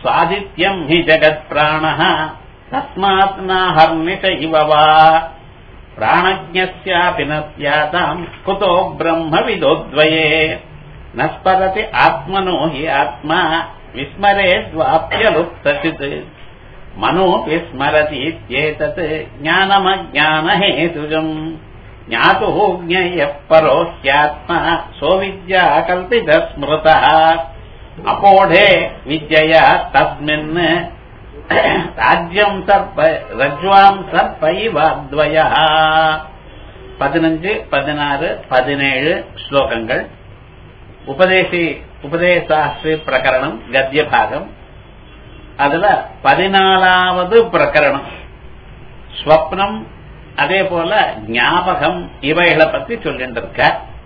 சாதித்யம் he ஜகத் பிராணஹ தஸ்மாத் நாஹர்நிஷ இவவா பிராணஜ்ஞஸ்யாபி ந ஸ்யாதாம் குதோ பிரம்மவிதோத்வயே நஸ்பரதி ஆத்மனோ he ஆத்மா விஸ்மரேத்வாப்யலுப்தசித் மனோ விஸ்மரதி இத்யேதத் ஞானமஜ்ஞானஹேதுஜம் ஞாதுः ஞேயः பரோ ஹ்யாத்மா சோவித்யா கல்பித ஸ்மிருதः அபோடே வித்யயா தஸ்மின் ராஜ்யம் சர்ப்ப ரஜ்வாம் சர்ப்பைவாத்வயः 15, 16, 17 ஸ்லோகங்கள். உபதேசாஸ்ரீ பிரகரணம் கத்திய பாகம். அதுல 14வது பிரகரணம் ஸ்வப்னம், அதே போல ஞாபகம், இவைகளை பத்தி சொல்லிட்டு இருக்க.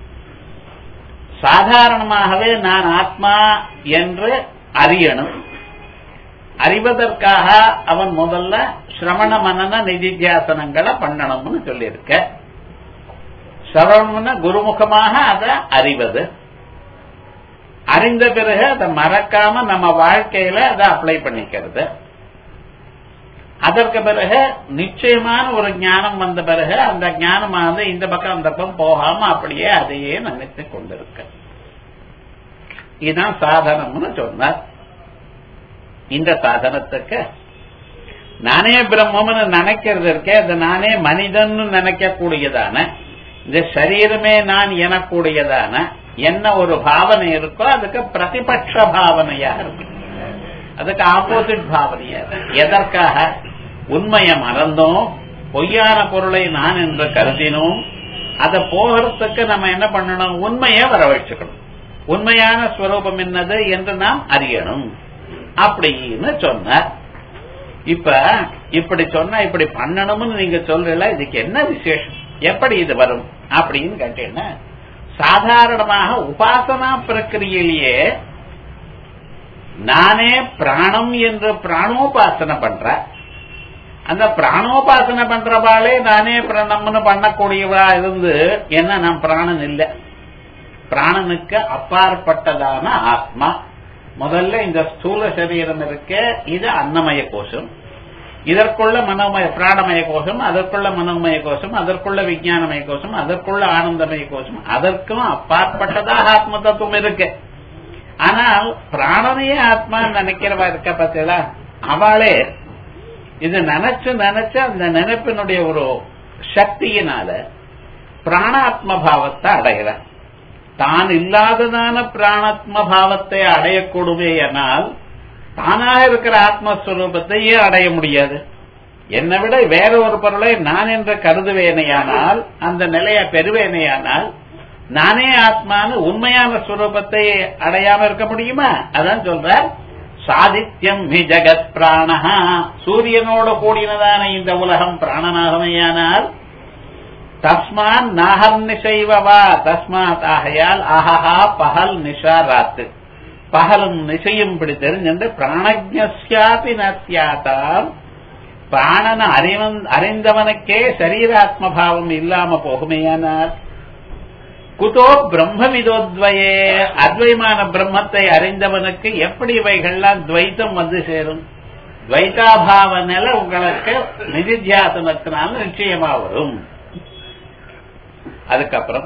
சாதாரணமாகவே நான் ஆத்மா என்று அறியணும். அறிவதற்காக அவன் முதல்ல சிரவண மனன நிதித்தியாசனங்களை பண்ணணும்னு சொல்லியிருக்க. சிரவணம்னா குருமுகமாக அதை அறிவது. அறிந்த பிறகு அதை மறக்காம நம்ம வாழ்க்கையில அதை அப்ளை பண்ணிக்கிறது. அதற்கு பிறகு நிச்சயமான ஒரு ஞானம் வந்த பிறகு அந்த ஞானமானது இந்த பக்கம் அந்த பக்கம் போகாம அப்படியே அதையே நினைத்து கொண்டிருக்க. இதுதான் சாதனம்னு சொன்னார். இந்த சாதனத்துக்கு நானே பிரம்மம்னு நினைக்கிறது இருக்கே, அது நானே மனிதன் நினைக்க கூடியதான, இந்த சரீரமே நான் எனக்கூடியதான என்ன ஒரு பாவனை இருக்கோ அதுக்கு பிரதிபட்ச பாவனையா இருக்கு. அதுக்கு ஆப்போசிட் பாவனையா. எதற்காக? உண்மையை மறந்தோம், பொய்யான பொருளை நான் என்று கருதினோம். அதை போகிறதுக்கு நம்ம என்ன பண்ணணும்? உண்மையை வரவழைச்சுக்கணும். உண்மையான ஸ்வரூபம் என்னது என்று நாம் அறியணும் அப்படின்னு சொன்னார். இப்ப இப்படி சொன்னா இப்படி பண்ணணும்னு நீங்க சொல்றீங்களா, இதுக்கு என்ன விசேஷம், எப்படி இது வரும் அப்படின்னு கேட்டீங்கன்னா, சாதாரணமாக உபாசனா பிரக்கிரியிலேயே நானே பிராணம் என்று பிராணோபாசனை பண்ற, அந்த பிராணோபாசனை பண்றவாளே நானே பிராணம்னு பண்ணக்கூடியவா இருந்து என்ன, நம் பிராணன் இல்லை, பிராணனுக்கு அப்பாற்பட்டதான ஆத்மா. முதல்ல இந்த ஸ்தூல சரீரம் இருக்க, இது அன்னமய கோஷம், இதற்குள்ள மனோமய பிராணமய கோஷம், அதற்குள்ள மனோமய கோஷம், அதற்குள்ள விஞ்ஞானமய கோஷம், அதற்குள்ள ஆனந்தமய கோஷம், அதற்கும் அப்பாற்பட்டதாக ஆத்ம தத்துவம் இருக்கு. ஆனால் பிராணனையே ஆத்மா நினைக்கிறவா இருக்க பார்த்தீங்களா, அவளே இது நினைச்சு நினைச்சு அந்த நினைப்பினுடைய ஒரு சக்தியினால பிராணாத்ம பாவத்தை அடைகிற. தான் இல்லாததான பிராணாத்ம பாவத்தை அடையக்கூடுமே ஆனால் தானாக இருக்கிற ஆத்மஸ்வரூபத்தையே அடைய முடியாது. என்னை விட வேற ஒரு பொருளை நான் என்று கருதுவேனையானால், அந்த நிலையை பெறுவேனையானால், நானே ஆத்மானு உண்மையான ஸ்வரூபத்தை அடையாம இருக்க முடியுமா? அதான் சொல்ற சாதித்யம் ஹி ஜகத் பிராணஹா. சூரியனோடு கூடினதான இந்த உலகம் பிராணனாகமையானால் தஸ்மான் நாஹர் நிஷைவா, தஸ்மாத் ஆகையால் ஆஹா பகல் நிஷா ராத்து, பகலும் நிச்சயம் பிடித்தெறிஞ்சு பிராணஜ்ஞஸ்யாபி நஸ்யாதாம், பிராணன அறிந்தவனுக்கே சரீராத்ம பாவம் இல்லாம போகுமேயானால் குதோ பிரம்மவிதோத்வயே, அத்வைமான பிரம்மத்தை அறிந்தவனுக்கு எப்படி இவைகள்லாம் துவைத்தம் வந்து சேரும்? துவைதாபாவ நிலை உங்களுக்கு நிதித்தியாசனத்தினால நிச்சயமா வரும். அதுக்கப்புறம்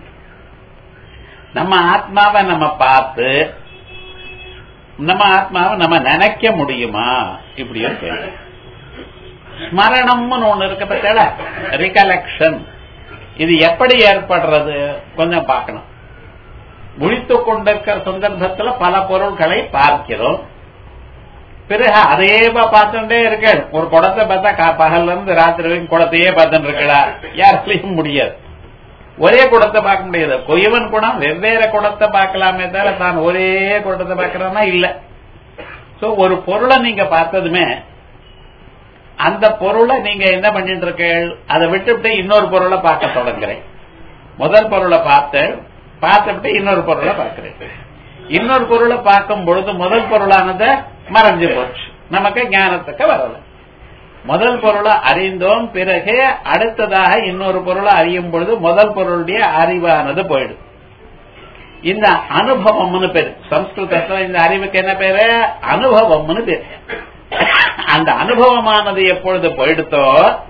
நம்ம ஆத்மாவை நம்ம பார்த்து நம்ம ஆத்மாவை நம்ம நினைக்க முடியுமா? இப்படியும் கேள்வி. ஸ்மரணம்னு ஒண்ணு இருக்க பத்தியா, ரிகலெக்ஷன், இது எப்படி ஏற்படுறது கொஞ்சம் பார்க்கணும். முழித்துக் கொண்டிருக்கிற சந்தர்ப்பத்தில் பல பொருட்களை பார்க்கிறோம், பிறகு அதையே பார்த்துட்டே இருக்க. ஒரு குடத்தை பார்த்தா பகல்ல இருந்து ராத்திரி வரைக்கும் குடத்தையே பார்த்துட்டு இருக்கா, யாராலையும் முடியாது. ஒரே குடத்தை பார்க்க முடியாது. கொய்வன் குடம் வெவ்வேறு குடத்தை பார்க்கலாமே தவிர தான் ஒரே குடத்தை பார்க்கறனா இல்ல. சோ ஒரு பொருளை நீங்க பார்த்ததுமே அந்த பொருளை நீங்க என்ன பண்ணிட்டு இருக்க, அதை விட்டுவிட்டு இன்னொரு பொருளை பார்க்க தொடங்குறேன். முதல் பொருளை பார்த்துட்டு இன்னொரு பொருளை பார்க்கிறேன். இன்னொரு பொருளை பார்க்கும் பொழுது முதல் பொருளானது மறைஞ்சு போச்சு, நமக்கு ஞானத்துக்கு வரல. முதல் பொருளை அறிந்தோம், பிறகு அடுத்ததாக இன்னொரு பொருளை அறியும் பொழுது முதல் பொருளுடைய அறிவானது போயிடும். இந்த அனுபவம்னு பேரு. சம்ஸ்கிருதத்துல இந்த அறிவுக்கு என்ன பேரு? அனுபவம்னு பேரு. அந்த அனுபவமானது எப்பொழுது போயிடுத்தோ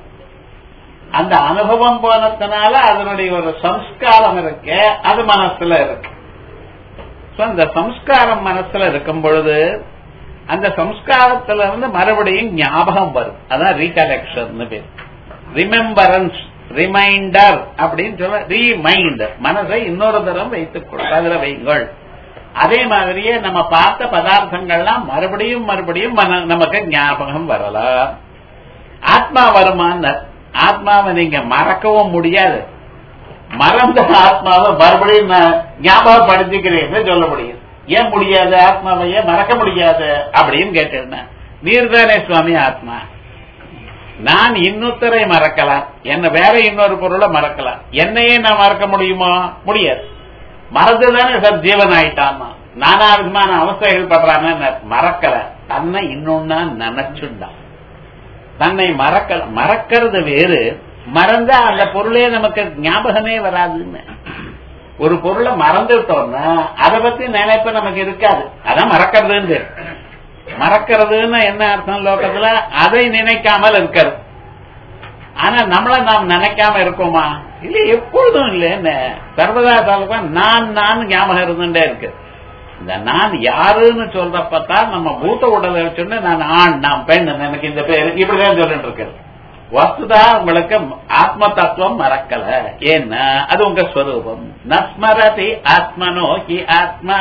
அந்த அனுபவம் போனதுனால அதனுடைய ஒரு சம்ஸ்காரம் இருக்கு, அது மனசுல இருக்கு. அந்த சம்ஸ்காரம் மனசுல இருக்கும் பொழுது அந்த சம்ஸ்காரத்துல இருந்து மறுபடியும் ஞாபகம் வரும். அதான் ரீகலெக்ஷன் பேர். ரிமெம்பரன்ஸ், ரிமைண்டர் அப்படின்னு சொல்ல. ரீமைண்டர், மனசை இன்னொரு தரம் வைத்துக் கொள்ள வைங்கள். அதே மாதிரியே நம்ம பார்த்த பதார்த்தங்கள்லாம் மறுபடியும் மறுபடியும் நமக்கு ஞாபகம் வரலாம். ஆத்மா வருமான ஆத்மாவை நீங்க மறக்கவும் முடியாது, மறந்த ஆத்மாவை மறுபடியும் ஞாபகப்படுத்திக்கிறேன்னு சொல்ல முடியும். ஏன் முடியாது? ஆத்மாவையே மறக்க முடியாது அப்படின்னு கேட்டேன். நீர்தானே சுவாமி ஆத்மா. நான் இன்னொருத்தரை மறக்கலாம், என்ன வேற இன்னொரு பொருளை மறக்கலாம், என்னையே நான் மறக்க முடியுமா? முடியாது. மறந்துதானே சார் ஜீவன் ஆயிட்டான். நானா விதமான அவஸ்தைகள் படுறான்னு மறக்கல, தன்னை இன்னொன்னா நினைச்சுண்டான். தன்னை மறக்கிறது வேறு, மறந்தா அந்த பொருளே நமக்கு ஞாபகமே வராதுன்னு. ஒரு பொருளை மறந்துட்டோம்னா அதை பத்தி நினைப்ப நமக்கு இருக்காது. அதான் மறக்கிறதுன்னு. மறக்கிறதுன்னு என்ன அர்த்தம் லோகத்துல? அதை நினைக்காமல் இருக்கிறது. ஆனா நம்மள நாம் நினைக்காம இருக்கோமா? இல்ல, எப்பொழுதும் இல்ல. சர்வதா சொல்ல நான் ஞாபகம் இருந்துட்டே இருக்கு. இந்த நான் யாருன்னு சொல்றப்பதான் நம்ம பூத்த உடலை வச்சுன்னு நான் ஆண், நான் பெண், எனக்கு இந்த பேரு இப்படிதான் சொல்லிட்டு இருக்கு. வஸ்துதா உங்களுக்கு ஆத்ம தத்துவம் மறக்கல. ஏன்னா அது உங்க ஸ்வரூபம். நஸ்மரதி ஆத்மனோ ஹி ஆத்மா,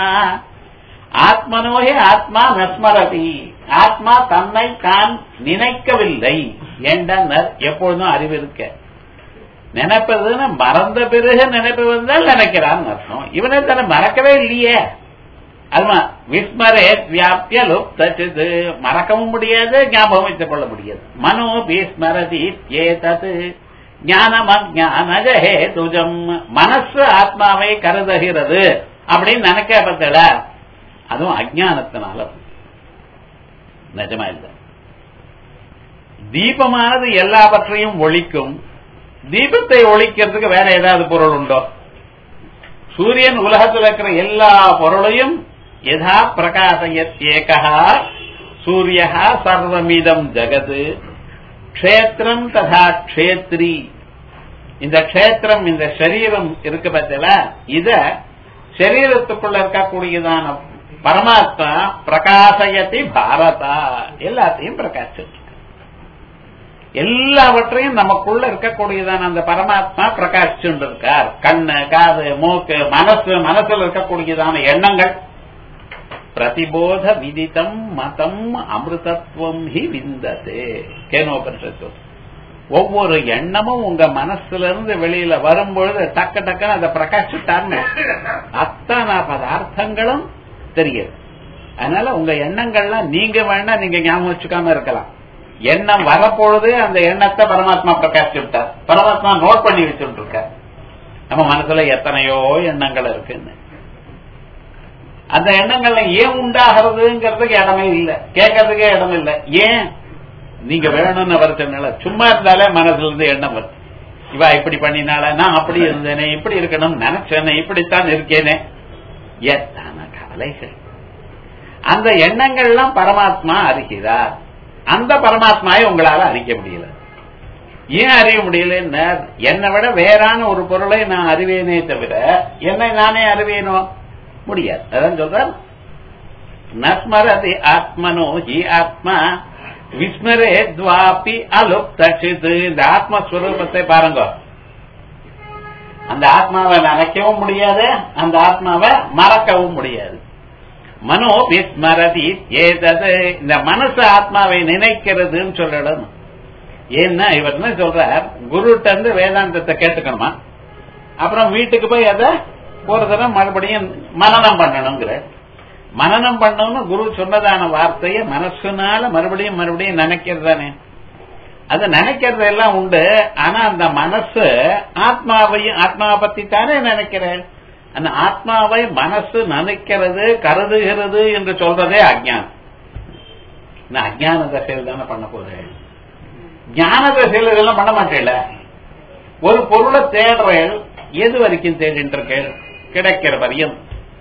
ஆத்மனோஹே ஆத்மா நஸ்மரதி. ஆத்மா தன்னை தான் நினைக்கவில்லை என்றார். எப்பொழுதும் அறிவு இருக்க. நினைப்பதுன்னு மறந்த பிறகு நினைப்பு வந்தால் நினைக்கிறான்னு அர்த்தம். இவனை தன்னை மறக்கவே இல்லையே. அதுமா விஸ்மரே வியாபிய லுப்தது, மறக்கவும் முடியாது, ஞாபகம் வைத்துக் கொள்ள முடியாது. மனோ விஸ்மரதி ஏதது ஞானம் அஜ்ஞானஜஹே துஜம். மனசு ஆத்மாவை கருதுகிறது அப்படின்னு நினைக்க பத்தல, அதுவும் அஜ்ஞானத்தினால. நிஜமா இல்ல. தீபமானது எல்லாவற்றையும் ஒழிக்கும். தீபத்தை ஒழிக்கிறதுக்கு வேற ஏதாவது பொருள் உண்டோ? சூரியன் உலகத்தில் இருக்கிற எல்லா பொருளையும் யதா பிரகாசயத்யேகா சூரியஹ சர்வமிதம் ஜகத் க்ஷேத்ரம் ததா க்ஷேத்ரி. இந்த க்ஷேத்திரம், இந்த சரீரம் இருக்கு பத்தில, இத சரீரத்துக்குள்ள இருக்கக்கூடியதான பரமாத்மா பிரகாசயதி பாரதா, எல்லாத்தையும் பிரகாசிச்சு. எல்லாவற்றையும் நமக்குள்ள இருக்கக்கூடியதான அந்த பரமாத்மா பிரகாசிச்சுட்டு இருக்கார். கண்ணு, காது, மூக்கு, மனசுல இருக்கக்கூடியதான எண்ணங்கள். பிரதிபோத விதித்தம் மதம் அமிர்தத்துவம் ஹி விந்ததே. கேனோபனிஷத்து. ஒவ்வொரு எண்ணமும் உங்க மனசுல இருந்து வெளியில வரும்பொழுது டக்கு டக்குன்னு அதை பிரகாசிட்டான்னு அத்தனை பதார்த்தங்களும் தெரியுது. அதனால உங்க எண்ணங்கள்லாம் நீங்க வேணா நீங்க ஞாபகம் வச்சுக்காம இருக்கலாம். எண்ணம் வரப்பொழுது அந்த எண்ணத்தை பரமாத்மா பிரகாசி விட்டார். பரமாத்மா நோட் பண்ணி வச்சுட்டு இருக்க. நம்ம மனசுல எத்தனையோ எண்ணங்கள் இருக்குன்னு. அந்த எண்ணங்கள்ல ஏன் உண்டாகிறதுங்கிறதுக்கு இடமே இல்லை, கேட்கறதுக்கே இடம் இல்லை. ஏன்? நீங்க வேணும்னு வருத்தனால சும்மா இருந்தாலே மனசுல இருந்து எண்ணம் வருது. இவா இப்படி பண்ணினால, நான் அப்படி இருந்தேனே, இப்படி இருக்கணும் நினைச்சேனே, இப்படித்தான் இருக்கேனே, எத்தனை கவலைகள். அந்த எண்ணங்கள்லாம் பரமாத்மா அறிகிறார். அந்த பரமாத்மாவை உங்களால அறிய முடியல. ஏன் அறிய முடியல? என்னை விட வேறான ஒரு பொருளை நான் அறிவேனே தவிர என்னை நானே அறிவேனோ? முடியாது. அதான் சொல்றார், நஸ்மரதி ஆத்மனோ ஹி ஆத்மா விஸ்மரே துவாபி அலுப்தசித். இந்த ஆத்மஸ்வரூபத்தை பாருங்க. அந்த ஆத்மாவை நினைக்கவும் முடியாது, அந்த ஆத்மாவை மறக்கவும் முடியாது. மனோ விஸ்மரதி ஏதது. இந்த மனசு ஆத்மாவை நினைக்கிறதுன்னு சொல்லணும். ஏன்னா இவர் என்ன சொல்றார், குருட்ட இருந்து வேதாந்தத்தை கேட்டுக்கணுமா, அப்புறம் வீட்டுக்கு போய் அதை ஒரு தடவை மறுபடியும் மனனம் பண்ணணுங்கிற. மனனம் பண்ணணும்னு குரு சொன்னதான வார்த்தைய மனசுனால மறுபடியும் மறுபடியும் நினைக்கிறது தானே. அது நினைக்கிறது எல்லாம் உண்டு. ஆனா அந்த மனசு ஆத்மாவையும் ஆத்மாவை பத்தி தானே நினைக்கிறேன். அந்த ஆத்மாவை மனசு நினைக்கிறது, கருதுகிறது என்று சொல்றதே அஜ்ஞானம். அஜ்ஞான தசையில் தானே பண்ண போறேன். ஞான தசையில் இதெல்லாம் பண்ண மாட்டேல. ஒரு பொருளை தேடுறேன், எது வரைக்கும் தேடிட்டு இருக்கேன்? கிடைக்கிற வரையும்.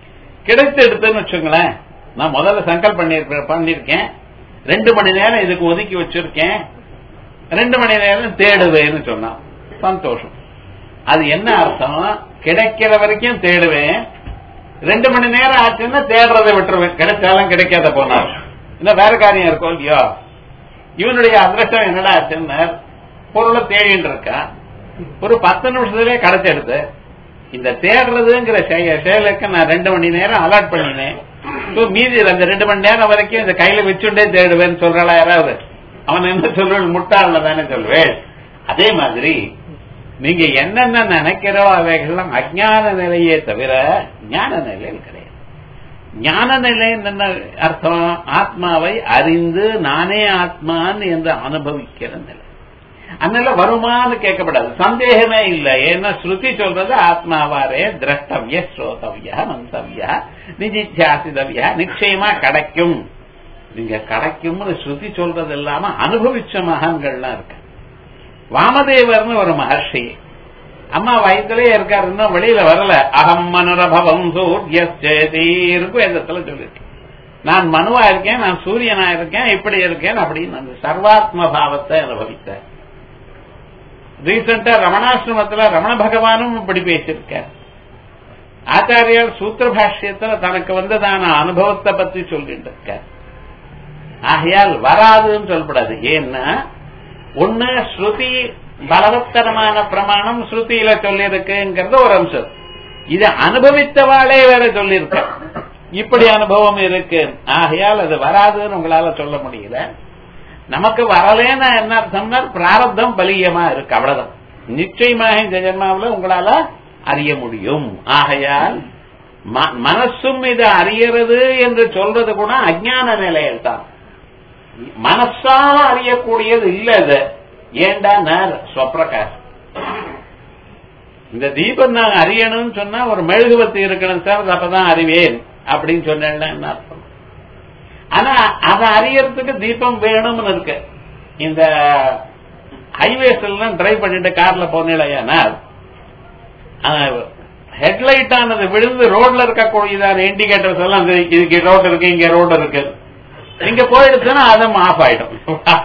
கிடைத்து எடுத்துன்னு வச்சுங்களேன். நான் முதல்ல சங்கல் பண்ணிருக்கேன், 2 மணி நேரம் இதுக்கு ஒதுக்கி வச்சிருக்கேன், 2 மணி நேரம் தேடுவேன்னு சொன்னா சந்தோஷம். அது என்ன அர்த்தம்? கிடைக்கிற வரைக்கும் தேடுவேன், 2 மணி நேரம் ஆச்சுன்னா தேடுறதை விட்டுருவேன். கிடைச்சாலும் கிடைக்காத போனாலும் இன்னும் வேற காரியம் இருக்கும் இல்லையோ. இவனுடைய அதிர்ஷ்டம் என்னடா ஆச்சுன்னா பொருளை தேடிட்டு இருக்கான், ஒரு 10 நிமிஷத்துலயே கிடைச்செடுத்து. இந்த தேடுறதுங்கிற செயலுக்கு நான் 2 மணி நேரம் அலாட் பண்ணினேன். மீதி அந்த 2 மணி நேரம் வரைக்கும் இந்த கையில வச்சுட்டே தேடுவேன்னு சொல்றாளா யாராவது? அவன் என்ன சொல்வேன்? முட்டாள்ல தானே சொல்வேன். அதே மாதிரி நீங்க என்னென்ன நினைக்கிறோ அவைகள்லாம் அஜ்ஞான நிலையே தவிர ஞான நிலையில் கிடையாது. ஞான நிலை என்ன அர்த்தம்? ஆத்மாவை அறிந்து நானே ஆத்மான்னு என்று அனுபவிக்கிற நிலை. அதனால வருமானு கேட்கப்படாது, சந்தேகமே இல்லை. ஏன்னா ஸ்ருதி சொல்றது ஆத்மாவாரே திரஷ்டவிய ஸ்ரோதவியா மந்தவியா நிதித்தியாசிதவியா நிச்சயமா கிடைக்கும். நீங்க கிடைக்கும்னு ஸ்ருதி சொல்றது இல்லாம அனுபவிச்ச மகான்கள்லாம் இருக்கு. வாமதேவர்னு ஒரு மகர்ஷி அம்மா வயிற்றுலயே இருக்காரு, இன்னும் வெளியில வரல. அகம் மனுரபவம் சூரியஸ்தீர்ப்பு வேதத்துல சொல்லிருக்கு. நான் மனுவா இருக்கேன், நான் சூரியனா இருக்கேன், இப்படி இருக்கேன் அப்படின்னு அந்த சர்வாத்ம பாவத்தை அனுபவித்தேன். ரீசெண்டா ரமணாசிரமத்துல ரமண பகவானும் இப்படி பேசியிருக்க. ஆச்சாரியார் சூத்திர பாஷ்யத்துல தனக்கு வந்ததான அனுபவத்தை பத்தி சொல்லிட்டு இருக்க. ஆகையால் வராதுன்னு சொல்லப்படாது. ஏன்னா ஒண்ணு ஸ்ருதி பலவத்தரமான பிரமாணம் ஸ்ருதியில சொல்லியிருக்குங்கிறது ஒரு அம்சம். இதை அனுபவித்தவாளே வேற சொல்லியிருக்க, இப்படி அனுபவம் இருக்கு. ஆகையால் அது வராதுன்னு உங்களால சொல்ல முடியல. நமக்கு வரலன்னா என்ன அர்த்தம்னா பிராரப்தம் பலியமா இருக்கு, அவ்வளவுதான். நிச்சயமாக இந்த ஜென்மாவில் உங்களால அறிய முடியும். ஆகையால் மனசும் இதை அறியறது என்று சொல்றது கூட அஜ்ஞான நிலையில் தான். மனசால அறியக்கூடியது இல்ல இது. ஏண்டா ஸ்வப்பிரகாசம். இந்த தீபம் நான் அறியணும்னு சொன்னா ஒரு மெழுகுவத்தி இருக்கணும் சார், அப்பதான் அறிவேன் அப்படின்னு சொன்னேன்னா என்ன அர்த்தம்? ஆனா அதை அறியறதுக்கு தீபம் வேணும்னு இருக்கு. இந்த ஹைவேஸ் எல்லாம் டிரைவ் பண்ணிட்டு கார்ல போனேன்னா ஹெட்லைட் ஆனது விழுந்து ரோட்ல இருக்கக்கூடியதான இண்டிகேட்டர்ஸ் எல்லாம் இதுக்கு ரோடு இருக்கு, இங்க ரோடு இருக்கு, இங்க போயிடுச்சுன்னா அதுவும் ஆஃப் ஆயிடும்.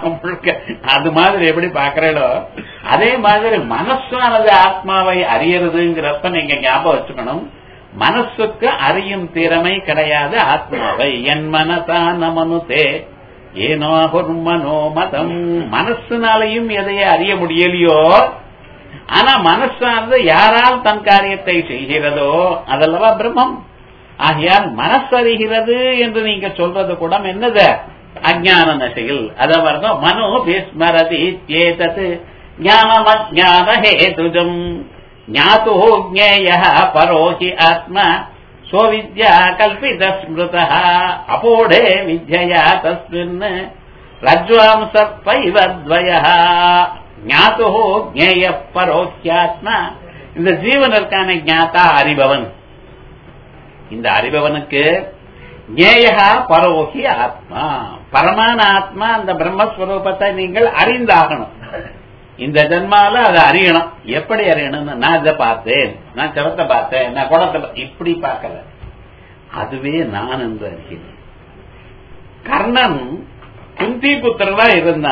அது மாதிரி எப்படி பாக்குறீங்களோ அதே மாதிரி மனசானது ஆத்மாவை அறியறதுங்கிறப்ப நீங்க ஞாபகம் வச்சுக்கணும். மனசுக்கு அறியும் திறமை கிடையாது ஆத்மாவை. என் மனசா நமனுதே ஏனோ மனோ மதம். மனசுனாலையும் எதையே அறிய முடியலையோ, ஆனா மனசானது யாரால் தன் காரியத்தை செய்கிறதோ அதல்லவா பிரம்மம். ஆகையால் மனசறிகிறது என்று நீங்க சொல்றது கூட என்னது? அஜ்ஞான நசையில். அதாவது மனோ விஸ்மரதி ஏதத் ஞானம் அஜ்ஞான ஹேதுஜம் ஞாதோ ஞேயः பரோ ஹி ஆத்மா ஸ்வவித்யா கல்பித ஸ்மிருதः அபோடே வித்யயா தஸ்மின் ரஜ்வாம் சர்ப்பைவ த்வயः ஞாதோ ஞேயः பரோ ஹ்யாத்மா. இந்த ஜீவன் இருக்கான ஞாதா அறிபவன். இந்த அறிபவனுக்கு ஞேயா பரோகி ஆத்மா, பரமான ஆத்மா அந்த பிரம்மஸ்வரூபத்தை நீங்கள் அறிந்தாகணும். இந்த ஜென்மால அதை அறியணும். எப்படி அறியணும்? நான் இதை பார்த்தேன், நான் செவத்தை பார்த்தேன், நான் குடத்தை இப்படி பார்க்கல, அதுவே நான் என்று அறிகிறேன். கர்ணன் குந்தி புத்திரனா இருந்தா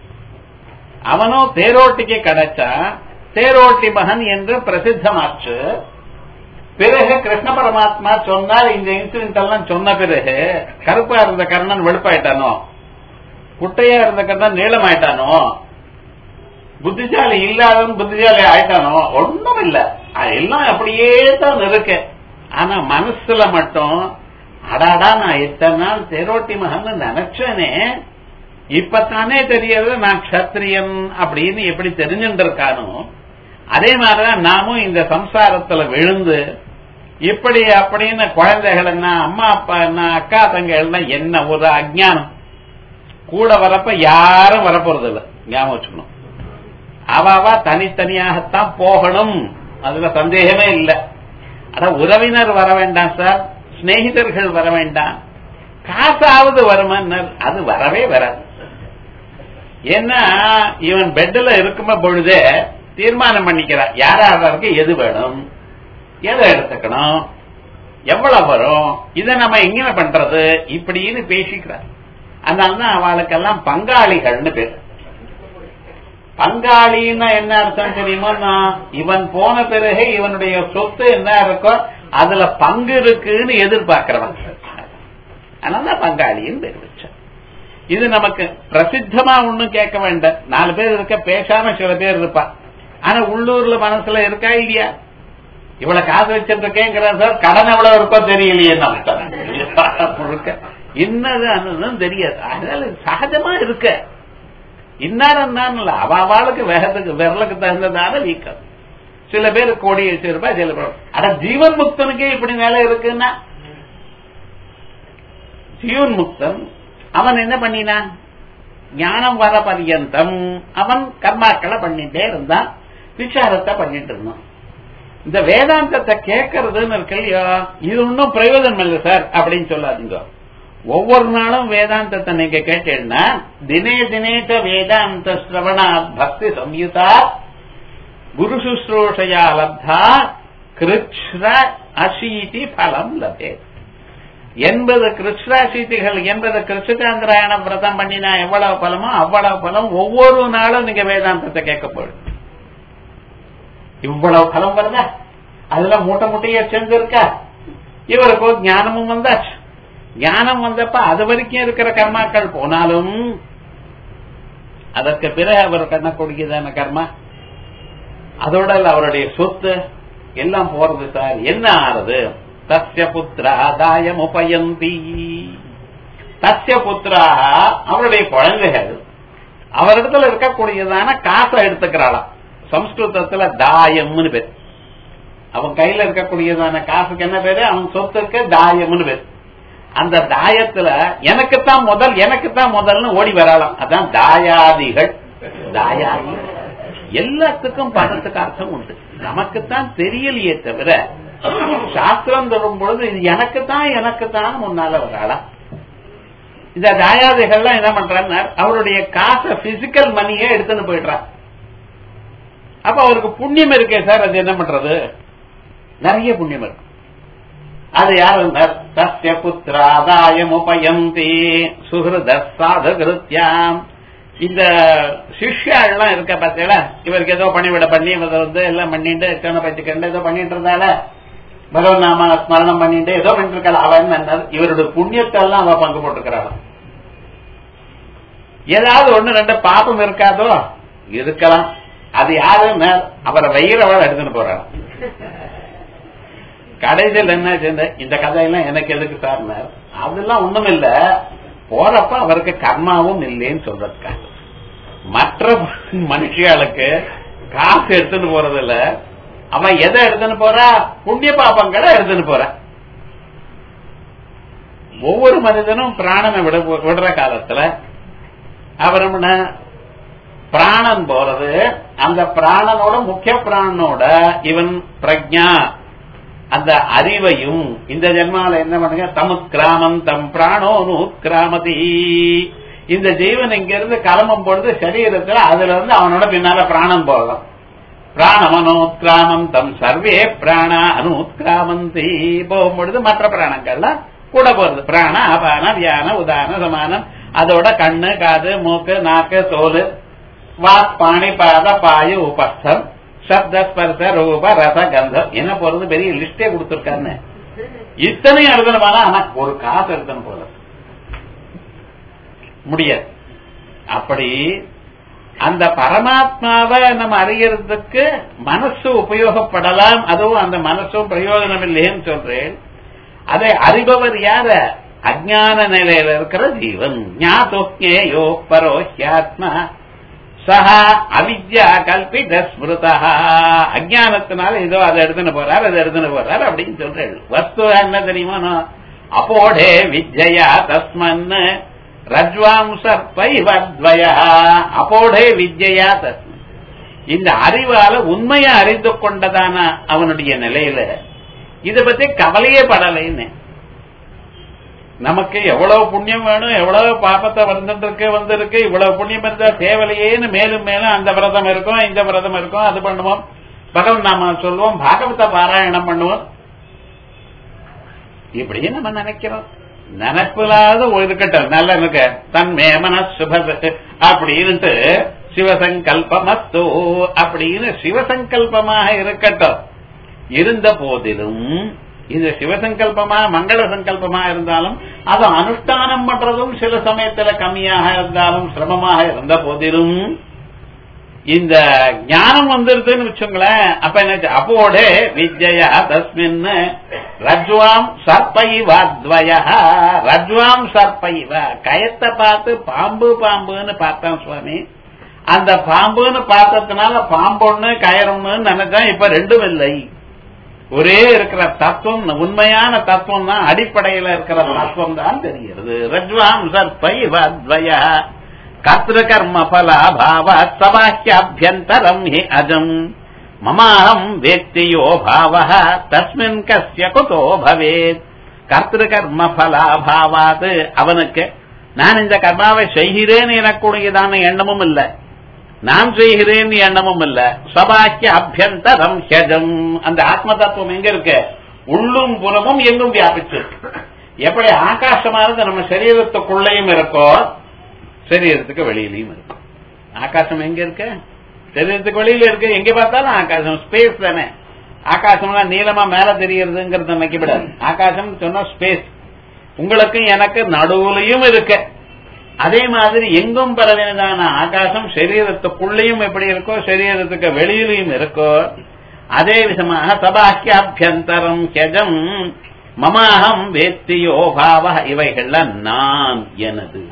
அவனோ தேரோட்டிக்கு கிடைச்சா தேரோட்டி மகன் என்று பிரசித்தமாச்சு. பிறகு கிருஷ்ண பரமாத்மா சொன்னார். இந்த இன்சிடென்ட் எல்லாம் சொன்ன பிறகு கருப்பா இருந்த கர்ணன் வெளுப்பாயிட்டானோ, குட்டையா இருந்த கர்ணன் நீளமாயிட்டானோ, புத்திசாலி இல்லாதவன் புத்திசாலி ஆயிட்டானோ, ஒன்றும் இல்ல. எல்லாம் அப்படியே தான் இருக்கு. ஆனா மனசுல மட்டும் அடாடா நான் இத்தனை நாள் தேரோட்டி மகன் நினைச்சேனே, இப்பத்தானே தெரியாது நான் க்ஷத்ரியன் அப்படின்னு எப்படி தெரிஞ்சுட்டு இருக்கானோ, அதே மாதிரிதான் நாமும் இந்த சம்சாரத்துல விழுந்து இப்படி அப்படின்னு குழந்தைகள் என்ன, அம்மா அப்பா என்ன, அக்கா தங்க என்ன ஒரு அஜ்ஞானம் கூட வரப்ப யாரும் வரப்போறது இல்லை. ஞாபகம் வச்சுக்கணும். அவாவா தனித்தனியாகத்தான் போகணும், அதுல சந்தேகமே இல்லை. ஆனா உறவினர் வர வேண்டாம் சார், சிநேகிதர்கள் வர வேண்டாம், காசாவது வருமானார், அது வரவே வராது. ஏன்னா இவன் பெட்ல இருக்கும்ப பொழுதே தீர்மானம் பண்ணிக்கிறான் யாராருக்கு எது வேணும், எதை எடுத்துக்கணும். எவ்வளவு வரும், இதை நம்ம எங்க பண்றது இப்படின்னு பேசிக்கிறார். அதனாலதான் அவளுக்கெல்லாம் பங்காளிகள்னு பேர். பங்காளின்னா என்ன அர்த்தம் தெரியுமா? இவன் போன பிறகு இவனுடைய சொத்து என்ன இருக்கோ அதுல பங்கு இருக்குன்னு எதிர்பார்க்கிறவன். அதனாலதான் பங்காளின்னு பேர் வச்சான். இது நமக்கு பிரசித்தமா ஒண்ணும் கேட்க வேண்டாம். 4 பேர் இருக்க, பேசாம சில பேர் இருப்பா. ஆனா உள்ளூர்ல மனசுல இருக்கா இல்லையா? இவ்வளவு காசு வச்சிருக்கேங்கிற சார், கடன் எவ்வளவு இருக்கோ தெரியலையே முழுக்க இன்னது அன்னு தெரியாது. அதனால சகஜமா இருக்க இன்னாரம் தான் இல்ல, அவளுக்கு விரலுக்கு தகுந்ததான வீக்கம். சில பேர் கோடி வச்சிருப்பா, சில பேர் அட ஜீவன் முக்தனுக்கே இப்படி நிலை இருக்குன்னா, ஜீவன் முக்தன் அவன் என்ன பண்ணினான்? ஞானம் வர பர்யந்தம் அவன் கர்மாக்களை பண்ணிட்டே இருந்தான், விசாரத்தை பண்ணிட்டு இருந்தான். இந்த வேதாந்தத்தை கேட்கறதுன்னு இருக்கு இல்லையா, இது ஒன்னும் பிரயோஜனம் இல்லை சார் அப்படின்னு சொல்லாதீங்க. ஒவ்வொரு நாளும் வேதாந்தத்தை நீங்க கேட்டீங்கன்னா, தினே தினேச்ச வேதாந்த ஸ்ரவணா பக்தி சம்யுதா குரு சுஸ்ரூஷையா லப்தா கிருஷ்ண அசீதி பலம் லபே. 80 கிருஷ்ணாசீதிகள், 80 கிருஷ்ணாந்திராயண விரதம் பண்ணினா எவ்வளவு பலமோ அவ்வளவு பலம் ஒவ்வொரு நாளும் நீங்க வேதாந்தத்தை கேட்க போயிடும். இவ்வளவு பலம் வருதா? அதுல மூட்டை மூட்டையா சேர்ந்து இருக்கா? இவருக்கு ஞானமும் வந்தாச்சு. ஞானம் வந்தப்ப அது வரைக்கும் இருக்கிற கர்மாக்கள் போனாலும் அதற்கு பிறகு அவர் கண்ண கொடுக்குதான கர்மா, அதோட அவருடைய சொத்து எல்லாம் போறது சார். என்ன ஆறுது? தஸ்ய புத்திரா தாயம் உபயந்தி. தஸ்ய புத்திரா அவருடைய குழந்தைகள் அவரிடத்துல இருக்கக்கூடியதான காசை எடுத்துக்கிறாளாம். சம்ஸ்கிருதத்துல தாயம்னு பேர். அவன் கையில இருக்கக்கூடியதான காசுக்கு என்ன பேரு? அவன் சொத்துக்கு தாயம்னு பேர். அந்த தாயத்துல எனக்குத்தான் முதல், எனக்குத்தான் முதல்னு ஓடி வரலாம். அதான் தாயாதிகள். தாயாதி எல்லாத்துக்கும் பணத்துக்கு அர்த்தம் உண்டு, நமக்குத்தான் தெரியலையே தவிர சாஸ்திரம் தரும் பொழுது இது எனக்குத்தான் எனக்குத்தான் முன்னால வரலாம். இந்த தாயாதிகள்லாம் என்ன பண்றாங்க? அவருடைய காசை பிசிக்கல் மணியே எடுத்துன்னு போயிடுறான். அப்ப அவருக்கு புண்ணியம் இருக்கே சார், அது என்ன பண்றது? நிறைய புண்ணியம் இருக்கு. அது யாரு? தஸ்ய புத்திராதாயம் உபயந்தி சுஹ்ருத சாதுகிருத்யாம். இந்த சிஷ்யாள்லாம் இருக்க பார்த்தீங்களா, இவருக்கு ஏதோ பணிவிட பண்ணி இவர் எல்லாம் பண்ணிட்டு கண்ண பச்சுக்கண்டு ஏதோ பண்ணிட்டு இருந்தால, பகவன் நாம ஸ்மரணம் பண்ணிட்டு ஏதோ பண்ணிட்டு இருக்கா. அவன் இவருடைய புண்ணியத்தை எல்லாம் அவ பங்கு போட்டுக்கிறாள். ஏதாவது 1-2 பாப்பம் இருக்காதோ? இருக்கலாம். அது யாருன்னு அவரை வயிறவள் எடுத்துன்னு போறாள். கடைசியில் என்ன சேர்ந்த இந்த கதையெல்லாம் எனக்கு எதுக்கு சார்? அதெல்லாம் ஒண்ணும் இல்ல, போறப்ப அவருக்கு கர்மாவும் இல்லைன்னு சொல்றதுக்காக. மற்ற மனுஷியாளுக்கு காசு எடுத்துன்னு போறது இல்ல, அவன் எதை எடுத்துன்னு போறா? புண்ணிய பாப்பங்களை எடுத்துன்னு போற. ஒவ்வொரு மனிதனும் பிராணனை விடுற காலத்துல அவர் பிராணன் போறது, அந்த பிராணனோட முக்கிய பிராணனோட இவன் பிரஜா அந்த அறிவையும் இந்த ஜென்மால என்ன பண்ணுங்க? தமுத்கிராமம் தம் பிராணோ நூத்கிராமதி. இந்த ஜீவன் இங்க இருந்து கிளம்பும் பொழுது சரீரத்துல அதுல இருந்து அவனோட பின்னால பிராணம் போகலாம். பிராணமனோத்கிராமம் தம் சர்வே பிராண அனுத்கிராமந்தி. போகும்பொழுது மற்ற பிராணங்கள்லாம் கூட போறது. பிராண அபான வியான உதான சமானம். அதோட கண்ணு காது மூக்கு நாக்கு தோல் வாக் பாணி பாத பாயு உபஸ்தம் சப்த ஸ்பர்ச ரூப ரச கந்தம் என்ன போறது? பெரிய லிஸ்டே கொடுத்திருக்காருன்னு இத்தனையும் எழுதணும். ஆனா ஒரு காசு எழுதணும் போல முடியாது. அப்படி அந்த பரமாத்மாவை நம்ம அறியறதுக்கு மனசு உபயோகப்படலாம். அதுவும் அந்த மனசும் பிரயோஜனம் இல்லைன்னு சொல்றேன். அதை அறிபவர் யார? அஜ்ஞான நிலையில இருக்கிற ஜீவன். ஞாதோக்ஞேயோ பரோஹ்யாத்மா சஹா அவித்யா கல்பித ஸ்மிருதா. அஜ்ஞானத்தினால ஏதோ அதை எடுத்துன்னு போறார், அதை எடுத்துன்னு போறார் அப்படின்னு சொல்றேன். வஸ்து என்ன தெரியுமா? அப்போடே வித்யா தஸ்மன் ரஜ்வாம் சர்பைவத்வய. அப்போடே வித்யா தஸ்மன். இந்த அறிவால உண்மையை அறிந்து கொண்டதான அவனுடைய நிலையில இத பத்தி கவலையே படலைன்னு. நமக்கு எவ்வளவு புண்ணியம் வேணும், எவ்வளவு பாப்பத்தை வந்திருக்கு, இவ்வளவு புண்ணியம் இருந்தா தேவலையேன்னு மேலும் மேலும் அந்த விரதம் இருக்கும், இந்த விரதம் இருக்கும், அது பண்ணுவோம், பகவன் நாம சொல்லுவோம், பாகவத பாராயணம் பண்ணுவோம். இப்படியே நம்ம நினைக்கிறோம். நினைப்பில்லாத இருக்கட்டும், நல்ல இருக்க தன்மே மனசுப அப்படின்ட்டு சிவசங்கல்பமஸ்து அப்படின்னு சிவசங்கல்பமாக இருக்கட்டும். இருந்த போதிலும் இது சிவசங்கல்பமா மங்கள சங்கல்பமா இருந்தாலும் அது அனுஷ்டானம் பண்றதும் சில சமயத்துல கம்மியாக இருந்தாலும் சிரமமாக இருந்த போதிலும் இந்த ஞானம் வந்துருதுன்னு வச்சுங்களேன். அப்ப என்ன அப்போட விஜயா தஸ்மின் ரஜ்வாம் சர்பைவாத்வய ரஜ்வாம் சர்பைவ கயத்தை பார்த்து பாம்பு பாம்புன்னு பார்த்தான் சுவாமி. அந்த பாம்புன்னு பார்த்ததுனால பாம்பொன்னு கயறொன்னு நினைச்சா இப்ப ரெண்டும் இல்லை. ஒரே இருக்கிற தத்துவம் உண்மையான தத்துவம் தான், அடிப்படையில இருக்கிற தத்துவம் தான் தெரிகிறது. ரஜ்வாம் சர்பைவாத்வய கர்த்திருகர்ம பலாபாவாத் சபாஹ்யாபியந்தரம் ஹி அஜம் மமாஹம் வேக்தியோ பாவஹ தஸ்மின் கஸ்ய குதோ பவேத். கர்த்திருகர்ம பலாபாவாத் அவனுக்கு நான் இந்த கர்மாவை செய்கிறேன் எனக்குடையதான எண்ணமும் இல்லை, நான் செய்கிறேன் எண்ணமும் இல்ல. சபாக்கிய அபியந்தரம் ஹெஜம் அந்த ஆத்ம தத்துவம் எங்க இருக்கு? உள்ளும் புறமும் எங்கும் வியாபிச்சிருக்கு. எப்படி ஆகாசமானது நம்ம சரீரத்துக்குள்ளேயும் இருக்கோ சரீரத்துக்கு வெளியிலையும் இருக்கு. ஆகாசம் எங்க இருக்கு? சரீரத்துக்கு வெளியில இருக்கு. எங்க பார்த்தாலும் ஆகாசம், ஸ்பேஸ் தானே. ஆகாசம்னா நீளமா மேல தெரியறதுங்கிறது நினைக்கப்படாது. ஆகாசம் சொன்னா ஸ்பேஸ். உங்களுக்கு எனக்கு நடுவுலையும் இருக்கு. அதே மாதிரி எங்கும் பரவினதான ஆகாசம் சரீரத்துக்குள்ளேயும் எப்படி இருக்கோ சரீரத்துக்கு வெளியிலையும் இருக்கோ அதே விதமாக சபாக்கியாபியந்தரம் ஹெஜம் மமாஹம் வேத்தியோ பாவ இவைகள்ல நான் எனது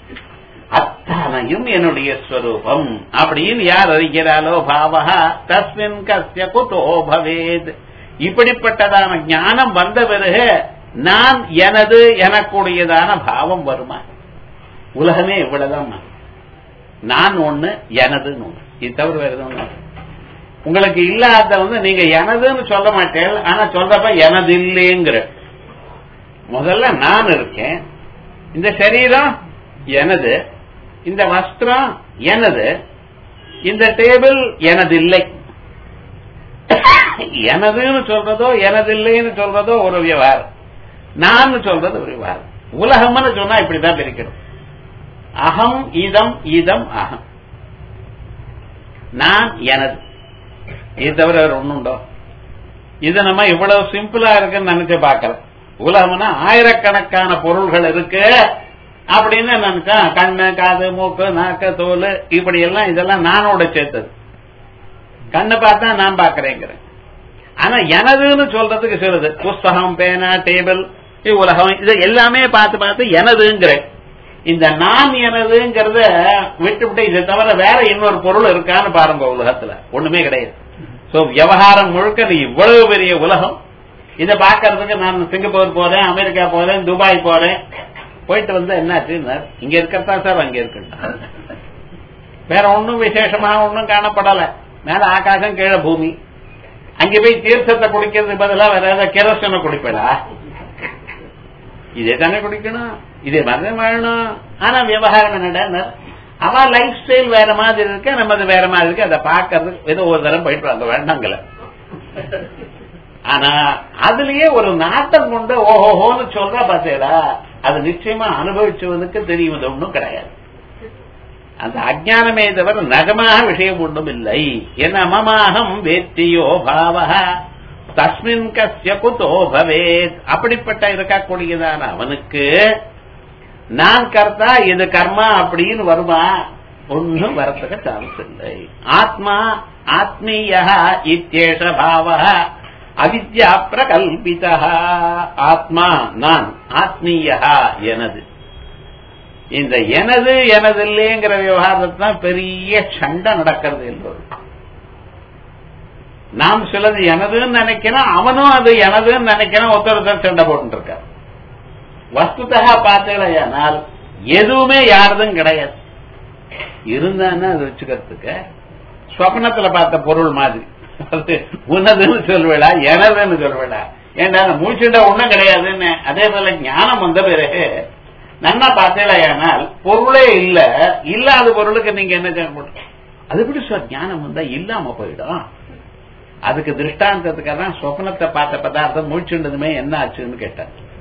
அத்தனையும் என்னுடைய ஸ்வரூபம் அப்படின்னு யார் அறிகிறாளோ பாவஹ தஸ்மின் கஸ்ய குதோ பவேத். இப்படிப்பட்டதான ஞானம் வந்த பிறகு நான் எனது எனக்குடையதான பாவம் வருமா? உலகமே இவ்வளவுதான். நான் ஒண்ணு எனதுன்னு ஒண்ணு, இது தவிர வேற எதுவும் உங்களுக்கு இல்லாத நீங்க எனதுன்னு சொல்ல மாட்டேன். ஆனா சொல்றப்ப எனது இல்லைங்கிற முதல்ல நான் இருக்கேன். இந்த சரீரம் எனது, இந்த வஸ்திரம் எனது, இந்த டேபிள் எனது இல்லை. எனதுன்னு சொல்றதோ எனது இல்லைன்னு சொல்றதோ ஒரு விவகாரம், நான் சொல்றது ஒரு விவகாரம். உலகம்னு சொன்னா இப்படிதான் பிரிக்கணும். அகம் இதம் இதம் அகம், நான் எனது. இது தவிர வேற ஒண்ணுண்டோ? இது நம்ம இவ்வளவு சிம்பிளா இருக்குன்னு நினைச்சு பார்க்கலாம். உலகம்னா ஆயிரக்கணக்கான பொருள்கள் இருக்கு அப்படின்னு நினைச்சா கண்ணு காது மூக்கு நாக்கு தோல் இப்படி எல்லாம் இதெல்லாம் நானோட சேர்த்தது. கண்ணு பார்த்தா நான் பாக்கிறேங்கிறேன். ஆனா எனதுன்னு சொல்றதுக்கு சொல்லுது புஸ்தகம் பேனா டேபிள் உலகம் இது எல்லாமே பார்த்து பார்த்து எனதுங்கிறேன். இந்த நான் எனதுங்கிறத விட்டுவிட்டு இதை தவிர வேற இன்னொரு பொருள் இருக்கான்னு பாருங்க. உலகத்துல ஒண்ணுமே கிடையாது. சோ விவகாரம் முழுக்க இவ்வளவு பெரிய உலகம். இதை பாக்கிறதுக்கு நான் சிங்கப்பூர் போறேன், அமெரிக்கா போறேன், துபாய் போறேன். போயிட்டு வந்து என்னாச்சு, இங்க இருக்கா சார் அங்க இருக்கு, வேற ஒன்னும் விசேஷமா ஒன்னும் காணப்படல. மேல ஆகாசம் கீழே பூமி. அங்க போய் தீர்த்தத்தை குடிக்கிறது பதிலா வேற ஏதாவது கெரோசனை குடிப்படா? இதே தானே குடிக்கணும், இதே மாதிரி வாழணும். ஆனா விவகாரம் என்னடா, அவன் லைஃப் ஸ்டைல் வேற மாதிரி இருக்கு, நமது வேற மாதிரி இருக்கு. அதை பாக்கிறதுக்கு ஏதோ ஒரு தரம் போயிட்டு அந்த வேண்டாங்கல. ஆனா அதுலயே ஒரு நாட்டம் கொண்டு ஓஹோன்னு சொல்றா பாத்தேடா, அது நிச்சயமா அனுபவிச்சவனுக்கு தெரியும் ஒன்றும் கிடையாது. அந்த அஜானமே தவிர நகமாக விஷயம் ஒன்றும் இல்லை. என்ன மமாகம் வேத்தியோ பாவஹ தஸ்மின் கஸ்ய குதோ பவேத். அப்படிப்பட்ட இருக்கக்கூடியதான அவனுக்கு நான் கர்த்தா இது கர்மா அப்படின்னு வருமா? ஒன்னும் வரத்துக்கு சான்ஸ் இல்லை. ஆத்மா ஆத்மீய இத்யேஷ பாவஹ அவித்யா பிரகல்பிதா. ஆத்மா நான், ஆத்மீய எனது. இந்த எனது எனது இல்லைங்கிற விவகாரத்தான் பெரிய சண்டை நடக்கிறது என்பது. நாம் சிலது எனதுன்னு நினைக்கிறோம், அவனும் அது எனதுன்னு நினைக்கிறோம், ஒருத்தர் சண்டை போட்டு இருக்கார். வஸ்துதா பார்த்தீங்களேனால் எதுவுமே யாரதும் கிடையாது. இருந்தான்னா அது வச்சுக்கிறதுக்கு ஸ்வப்னத்துல பார்த்த பொருள் மாதிரி உனதுன்னு சொல்வேடா எனதுன்னு சொல்வேடா. ஏன்னா மூச்சுண்டா ஒண்ணும் கிடையாதுன்னு. அதே போல ஞானம் வந்த பிறகு நன்னா பார்த்தேனால் பொருளே இல்ல, இல்லாத பொருளுக்கு நீங்க என்ன செய்ய? அது எப்படி சார் ஞானம் வந்தா இல்லாம போயிடும்? அதுக்கு திருஷ்டாந்தத்துக்காக தான் சொப்னத்தை பார்த்த பதார்த்தம் மூச்சுண்டதுமே என்ன ஆச்சுன்னு கேட்டார்.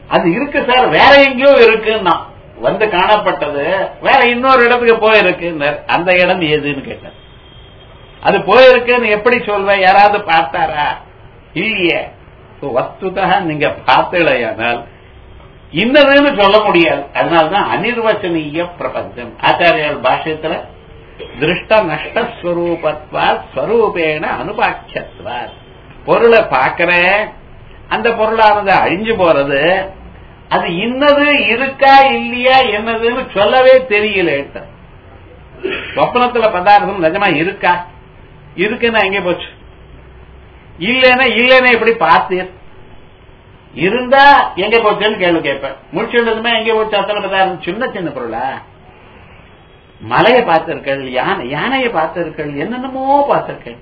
அது இருக்கு சார், வேற எங்கேயோ இருக்குன்னா வந்து காணப்பட்டது வேற இன்னொரு இடத்துக்கு போயிருக்கு. அந்த இடம் எதுன்னு கேட்டேன். அது போயிருக்குன்னு எப்படி சொல்வேன்? யாராவது பார்த்தாரா? இல்லையே. வஸ்துதா நீங்க பார்த்தலையானால் இன்னதுன்னு சொல்ல முடியாது. அதனால்தான் அனிர்வச்சனீய பிரபஞ்சம். ஆச்சாரியால் பாஷ்யத்துல திருஷ்ட நஷ்டஸ்வரூபத்வா ஸ்வரூபேண அனுபாக்கியத்வா, பொருளை பார்க்கிறேன், அந்த பொருளானது அழிஞ்சு போறது, அது இன்னது இருக்கா இல்லையா என்னதுன்னு சொல்லவே தெரியல. சொப்னத்துல பதார்த்தம் நிஜமா இருக்கா? இருக்குன்னா எங்க போச்சு? இல்லைன்னா எப்படி பார்த்தீர்? இருந்தா எங்க போச்சுன்னு கேள்வி கேட்பேன். முடிச்சுமே எங்க போச்சு? அத்தனை பதார்த்தம் சின்ன சின்ன பொருளா? மலையை பார்த்திருக்கள், யானையை பார்த்திருக்கள், என்னென்னமோ பார்த்திருக்கள்,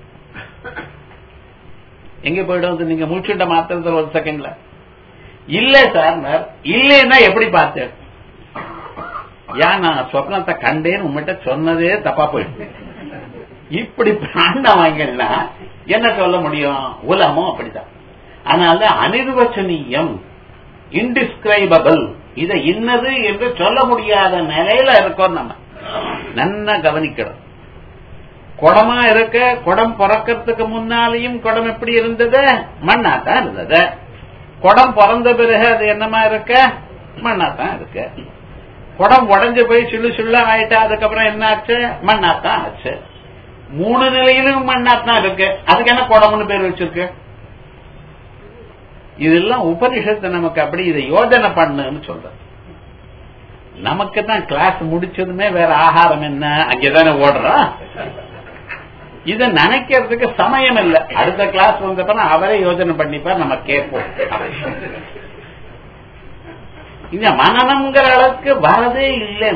எங்க போயிடும்? நீங்க முடிச்சுட்ட மாத்திரத்தில் ஒரு செகண்ட்ல இல்ல சார். இல்லைன்னா எப்படி பார்த்தேன்? நான் சொப்னத்தை கண்டேன்னு உங்ககிட்ட சொன்னதே தப்பா போயிட்டு. இப்படி பிராண்டவாங்கன்னா என்ன சொல்ல முடியும்? உலகமும் அப்படித்தான். அதனால அனிர்வச்சனீயம், இன்டிஸ்கிரைபபிள், இதை இன்னது என்று சொல்ல முடியாத நிலையில இருக்கோம். நம்ம நன்னா கவனிக்கணும். குடமா இருக்க, குடம் பிறக்கிறதுக்கு முன்னாலேயும் குடம் எப்படி இருந்தது? மண்ணாத்தான் இருந்தது. குடம் பிறந்த பிறகு அது என்னமா இருக்க? மண்ணாத்தான் இருக்கு. குடம் உடஞ்சு போய் சுள்ளு சுள்ளா ஆயிட்டா அதுக்கப்புறம் என்ன ஆச்சு? மண்ணாத்தான் ஆச்சு. மூணு நிலையிலும் மண்ணாத்தான் இருக்கு. அதுக்கு என்ன குடம்னு பேர் வச்சிருக்கு? இதெல்லாம் உபனிஷத்து நமக்கு அப்படி இதை யோஜனை பண்ணுன்னு சொல்ற. நமக்கு தான் கிளாஸ் முடிச்சதுமே வேற ஆகாரம் என்ன, அங்கேதானே ஓடுறோம். இதை நினைக்கிறதுக்கு சமயம் இல்லை. அடுத்த கிளாஸ் வந்தப்ப அவரே யோஜனை பண்ணிப்பார், நம்ம கேட்போம். இந்த மனநம்ங்கிற அளவுக்கு வரதே இல்லை.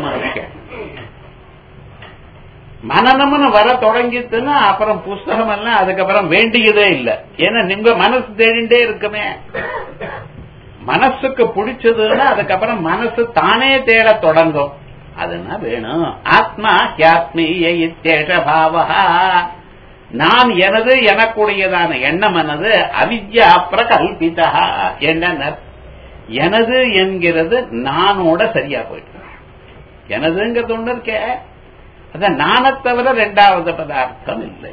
மனநம்னு வர தொடங்கிட்டுன்னா அப்புறம் புஸ்தகம் எல்லாம் அதுக்கப்புறம் வேண்டியதே இல்லை. ஏன்னா நீங்க மனசு தேடிண்டே இருக்குமே. மனசுக்கு பிடிச்சதுன்னா அதுக்கப்புறம் மனசு தானே தேட தொடங்கும். அதுனா வேணும். ஆத்மா கியாத்மீய இத்யேஷ பாவஹா, நான் எனது எனக்குடையதான எண்ணம் எனது அவித்யா பிரகல்பிதா. என்ன எனது என்கிறது நானோட சரியா போயிட்டு, எனதுங்கிறது ஒண்ணு இருக்க, அத நானை தவிர இரண்டாவது பதார்த்தம் இல்லை.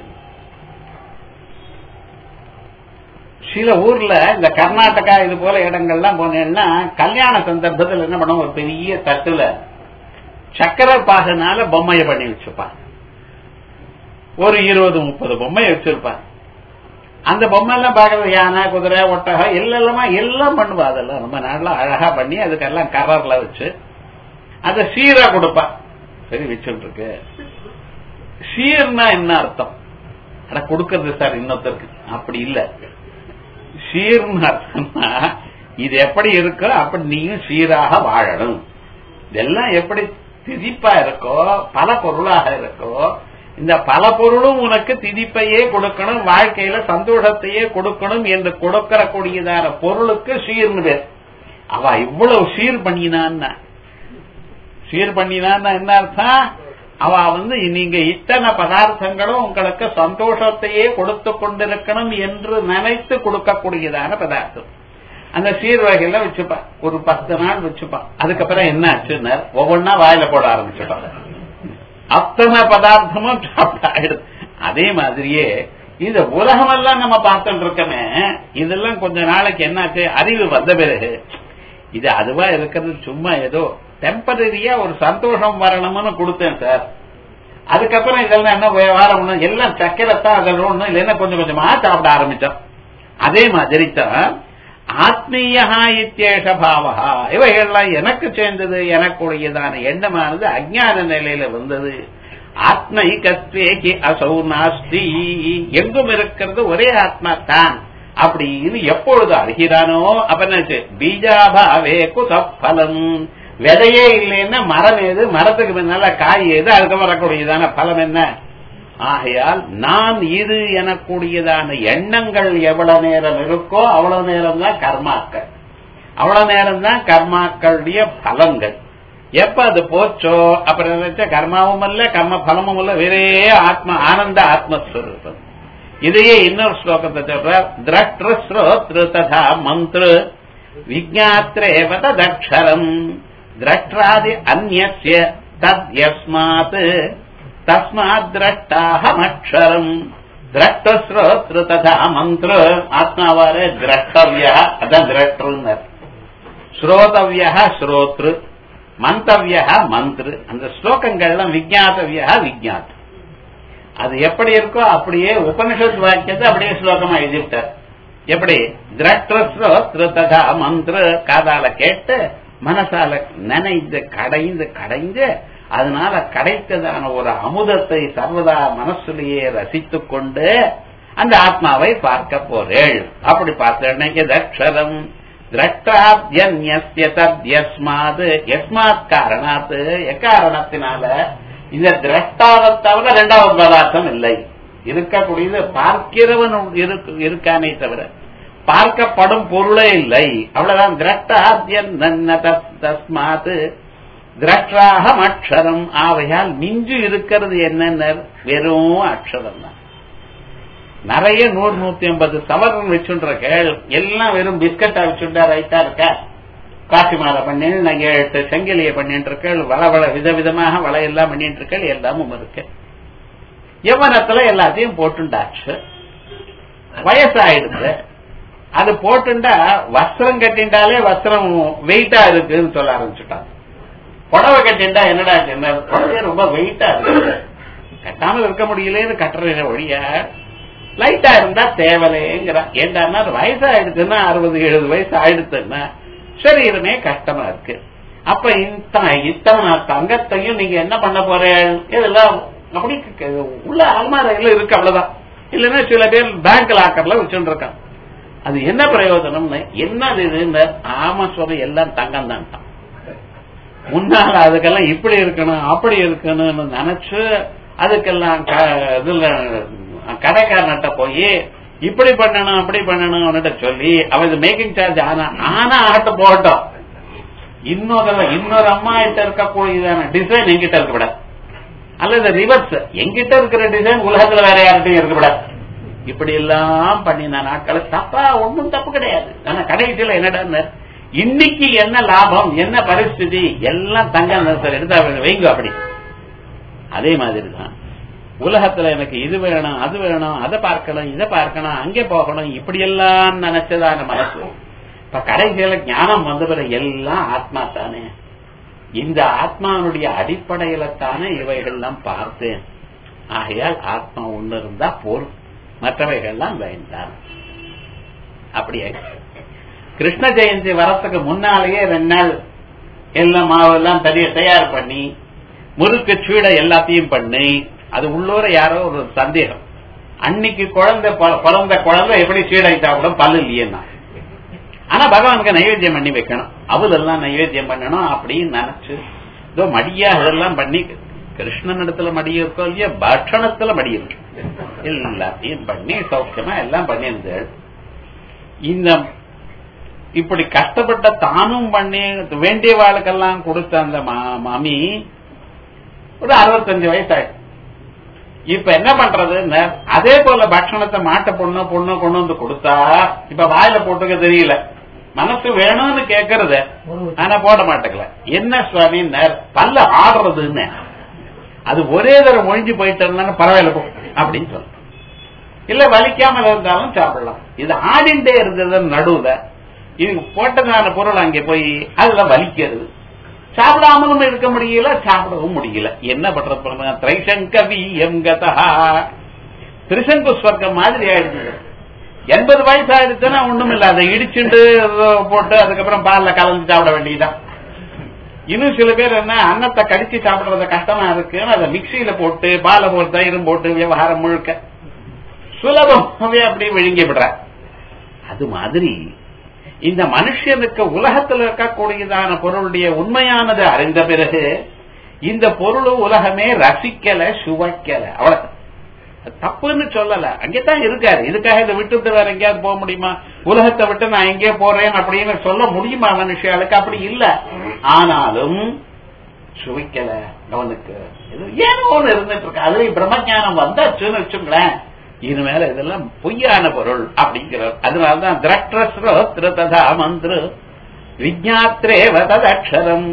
சில ஊர்ல இந்த கர்நாடகா இது போல இடங்கள்லாம் போனேன்னா கல்யாண சந்தர்ப்பத்தில் என்ன பண்ணுவோம், ஒரு பெரிய தட்டுல சக்கரை பாகனால பொம்மையை பண்ணி வச்சுப்பான். ஒரு 20-30 பொம்மையை வச்சிருப்பான். அந்த பொம்மை எல்லாம் பாக்குறது யானை, குதிரை, ஒட்டகம் எல்லாம் பண்ணுவா. அதெல்லாம் ரொம்ப நாள்ல அழகா பண்ணி அதுக்கெல்லாம் கவர்ல வச்சு அதை சீரா கொடுப்பான். சரி வச்சுட்டு இருக்கு. சீர்னா என்ன அர்த்தம்? அட கொடுக்கறது சார் இன்னொருத்தருக்கு, அப்படி இல்ல. சீர்னு அர்த்தம்னா இது எப்படி இருக்கோ அப்படி நீயும் சீராக வாழணும். இதெல்லாம் எப்படி திதிப்பா இருக்கோ, பல பொருளாக இருக்கோ, இந்த பல பொருளும் உனக்கு திதிப்பையே கொடுக்கணும், வாழ்க்கையில சந்தோஷத்தையே கொடுக்கணும் என்று கொடுக்கறக்கூடியதான பொருளுக்கு சீர்னு பேர். அவ இவ்வளவு சீர் பண்ணினான்னா என்ன அர்த்தம்? அவ நீங்க இத்தனை பதார்த்தங்களும் உங்களுக்கு சந்தோஷத்தையே கொடுத்து கொண்டிருக்கணும் என்று நினைத்து கொடுக்கக்கூடியதான பதார்த்தம். அந்த சீர்வகையில வச்சுப்பா. ஒரு 10 நாள் வச்சுப்பா. அதுக்கப்புறம் என்ன ஆச்சுன்னு ஒவ்வொன்னா வாயில போட ஆரம்பிச்சுப்பாங்க. அத்தனை பதார்த்தமும் சாப்பிட்டாயிடுது. அதே மாதிரியே இந்த உலகமெல்லாம் நம்ம பார்த்துட்டு இருக்கமே, இதெல்லாம் கொஞ்ச நாளைக்கு என்னாச்சு, அறிவு வந்த பிறகு இது அதுவா இருக்கிறது சும்மா ஏதோ டெம்பரரியா ஒரு சந்தோஷம் வரணும்னு கொடுத்தேன் சார். அதுக்கப்புறம் இதெல்லாம் என்ன வாரம் எல்லாம் சக்கரைத்தான் அதெல்லாம் ஒண்ணும் இல்லைன்னா கொஞ்சம் கொஞ்சமா சாப்பிட ஆரம்பிச்சோம். அதே மாதிரி தான் ஆத்மீயா இத்யேஷ பாவஹா, இவைகள்லாம் எனக்கு சேர்ந்தது, எனக்குடையதான எண்ணமானது அஞ்ஞான நிலையில வந்தது. ஆத்மைகத்வேகி அசௌ நாஸ்தி, எங்கும் இருக்கிறது ஒரே ஆத்மா தான் அப்படின்னு எப்பொழுது அறிகிறானோ அப்ப பீஜாபாவே குசப்பலம், விதையே இல்லைன்னா மரம் ஏது, மரத்துக்கு முன்னால காய் ஏது, அதுக்கு வரக்கூடியதான பலம் என்ன? ஆகையால் நான் இது எனக்கூடியதான எண்ணங்கள் எவ்வளவு நேரம் இருக்கோ அவ்வளவு நேரம் தான் கர்மாக்கள், அவ்வளவு நேரம் தான் கர்மாக்களுடைய பலன்கள். எப்ப அது போச்சோ அப்புறம் கர்மாவும் இல்ல கர்ம பலமும் இல்ல, வேறே ஆத்மா ஆனந்த ஆத்மஸ்வரூபம். இதையே இன்னொரு ஸ்லோகத்தை சொல்ற, திரஷ்ட ஸ்ரோத்ரு ததா மந்திர விஜ்ஞாத்ரேவ ததக்ஷரம் திரஷ்டாதி அந்யஸ்ய தத்யஸ்மாத் தஸ்மாத் திரஷ்டாஹமக்ஷரம் திரஷ்டஸ்ரோத்ரு ததா மந்திர ஆத்மாவாரே திரஷ்டவ்யா அதான் திரஷ்டர் ஸ்ரோதவ்யா ஸ்ரோத்ரு மந்தவ்யா மந்திரு அந்த ஸ்லோகங்கள்லாம் விஜ்ஞாதவ்யா விஜ்ஞாத் அது எப்படி இருக்கோ அப்படியே உபனிஷத் வாக்கியத்தை அப்படியே ஸ்லோகமா எழுதிவிட்டார். எப்படி திரஷ்டஸ்ரோத்ரு ததா மந்திர காதால கேட்டு மனசால நினைந்து கடைந்து கடைந்து அதனால கிடைத்ததான ஒரு அமுதத்தை சர்வதா மனசுலேயே ரசித்துக் கொண்டு அந்த ஆத்மாவை பார்க்க போறேள். அப்படி பார்த்தேன் தக்ஷரம் திரஷ்டாத்யன்யஸ்ய தத்யஸ்மாத் யஸ்மாத் காரணாத் எக்காரணத்தினால இந்த திரஷ்டாவை தவிர இரண்டாவது பதார்த்தம் இல்லை. இருக்கக்கூடியது பார்க்கிறவன் இருக்கானே தவிர பார்க்கப்படும் பொருளே இல்லை. அவ்வளவுதான் திரஷ்டாத்யன் தஸ்மாத் திரஷ்டாஹம் அக்ஷரம். ஆவையால் மிஞ்சு இருக்கிறது என்னென்ன வெறும் அக்ஷரம் தான். நிறைய 100-150 சவரன் வச்சுருக்கேள் எல்லாம் வெறும் பிஸ்கட்டா வச்சுட்டா ரைட்டா இருக்க. காசி மாலை பண்ணேன், நான் 8 செங்கிலிய பண்ணிட்டு இருக்கேள், வள விதவிதமாக வளையெல்லாம் பண்ணிட்டு இருக்கேள், எல்லாமும் இருக்கு. யவனத்துல எல்லாத்தையும் போட்டுண்டாச்சு, வயசாயிடுது. அது போட்டுண்டா வஸ்திரம் கட்டிண்டாலே வஸ்திரம் வெயிட்டா இருக்குன்னு சொல்ல ஆரம்பிச்சுட்டாங்க. புடவை கட்டிண்டா என்னடா புடவை ரொம்ப வெயிட்டா இருக்கு, கட்டாமல் இருக்க முடியலன்னு கட்டுற ஒழிய லைட்டா இருந்தா தேவலைங்கிற. ஏன்டா வயசாயிடுச்சுன்னா 60-70 வயசு ஆயிடுச்சுன்னா சரீரமே கஷ்டமா இருக்கு. அப்ப இத்தனை தங்கத்தையும் நீங்க என்ன பண்ண போறேன்? இதெல்லாம் அப்படி உள்ள அல்மாரையில இருக்கு, அவ்வளவுதான். இல்லன்னா சில பேர் பேங்க் லாக்கர்ல வச்சுட்டு இருக்கான். அது என்ன பிரயோஜனம்னு என்னது இது? ஆமா சொல்ற எல்லாம் தங்கம் தான். முன்னால அதுக்கெல்லாம் இப்படி இருக்கணும் அப்படி இருக்கணும்னு நினைச்சு அதுக்கெல்லாம் இதுல கடைக்காரன்ட்ட போய் இப்படி பண்ணணும் அப்படி பண்ணணும் சொல்லி அவன் மேக்கிங் சார்ஜ் ஆனா ஆட்ட போகட்டும். இன்னொரு அம்மா கிட்ட இருக்கக்கூடியதான டிசைன் எங்கிட்ட இருக்கக்கூடாது, அல்லது ரிவர்ஸ் எங்கிட்ட இருக்கிற டிசைன் உலகத்துல வேற யார்கிட்டையும் இருக்கக்கூடாது. இப்படி எல்லாம் பண்ணின நாட்கள் தப்பா ஒன்னும் தப்பு கிடையாது. ஆனா கடைசியில என்னடா இன்னைக்கு என்ன லாபம் என்ன பரிஸ்திதி எல்லாம் தங்கம் எடுத்தா வைங்க அப்படி. அதே மாதிரி தான் உலகத்துல எனக்கு இது வேணும் அது வேணும் அதை பார்க்கணும் இதை பார்க்கணும் அங்கே போகணும் இப்படி எல்லாம் நினைச்சதான மனசு இப்ப கடைசியில ஞானம் வந்த பிறகு எல்லாம் ஆத்மா தானே. இந்த ஆத்மாவுடைய அடிப்படையில தானே இவைகள்லாம் பார்த்தேன். ஆகையால் ஆத்மா ஒண்ணு இருந்தா போரும், மற்றவைகள்லாம் வேண்டாம். அப்படியே கிருஷ்ண ஜெயந்தி வரத்துக்கு முன்னாலேயே 2 நாள் எல்லாம் மாவெல்லாம் தயார் பண்ணி முறுக்கு சீடை எல்லாத்தையும் பண்ணி அது உள்ளூர யாரோ ஒரு சந்தேகம், அன்னைக்கு பிறந்த குழந்தை எப்படி சீடை சாப்பிடும் பல்லு இல்லையேன்னா. ஆனா பகவானுக்கு நைவேத்தியம் பண்ணி வைக்கணும், அவளெல்லாம் நைவேத்தியம் பண்ணணும் அப்படின்னு நினைச்சு இதோ மடியா இதெல்லாம் பண்ணி கிருஷ்ணன் இடத்துல மடி இருக்கோ இல்லையா பட்சணத்துல மடி இருக்கு எல்லாத்தையும் பண்ணி சௌக்கியமா எல்லாம் பண்ணியிருந்தாள். இந்த இப்படி கஷ்டப்பட்ட தானும் பண்ணி வேண்டிய வாழ்க்கெல்லாம் கொடுத்த அந்த மாமி ஒரு 65 வயசு ஆயிடுச்சு. இப்ப என்ன பண்றதுன்னு அதே போல பட்சணத்தை மாட்ட பொண்ணு கொண்டு வந்து கொடுத்தா இப்ப வாயில போட்டுக்க தெரியல, மனசு வேணும்னு கேக்குறது ஆனா போட மாட்டேங்கல. என்ன சுவாமின்னு பல்ல ஆடுறதுன்னு அது ஒரே தடவை ஒழிஞ்சு போயிட்டோம்னா பரவாயில்ல போ அப்படின்னு சொல்ல, இல்ல வலிக்காமல் இருந்தாலும் சாப்பிடலாம். இது ஆடிண்டே இருந்தது நடுவுல இது போட்டதான பொருள் அங்கே போய் அதுல வலிக்கிறது, சாப்பிடாமலும் இருக்க முடியல சாப்பிடவும் முடியல. என்ன பண்றது? திரைசங்கவி எங்கதா திரிசங்கு ஸ்வர்க்கம் மாதிரி ஆயிடுச்சு. 80 வயசு ஆயிடுச்சுன்னா ஒண்ணும் இல்ல, அதை இடிச்சுட்டு போட்டு அதுக்கப்புறம் பால்ல கலந்து சாப்பிட வேண்டியதுதான். இன்னும் சில பேர் என்ன அன்னத்தை கடிச்சு சாப்பிடுறது கஷ்டமா இருக்கு, அதை மிக்சியில போட்டு பால போட்டு தயிரும் போட்டு விவகாரம் முழுக்க சுலபமாவே அப்படி விழுங்கி விடுற. அது மாதிரி இந்த மனுஷனுக்கு உலகத்தில் இருக்கக்கூடியதான பொருளுடைய உண்மையானது அறிந்த பிறகு இந்த பொருள் உலகமே ரசிக்கல சுவைக்கல, அவ்வளவு தப்புன்னு சொல்லல, அங்கேதான் இருக்காரு. இதுக்காக இதை விட்டு வேற எங்கேயாவது போக முடியுமா? உலகத்தை விட்டு நான் எங்கே போறேன் அப்படின்னு சொல்ல முடியுமா மனுஷாளுக்கு? அப்படி இல்ல. ஆனாலும் சுவைக்கல அவனுக்கு ஏனோ இருந்துட்டு இருக்கு. அதுல பிரம்மஞானம் வந்தாச்சுன்னு வச்சுங்களேன், இனிமேல இதெல்லாம் பொய்யான பொருள் அப்படிங்கிறார். அதனாலதான் திரஷ்டஸ்ரோத்ரு ததா மந்திர விஜாத்ரேவ ததக்ஷரம்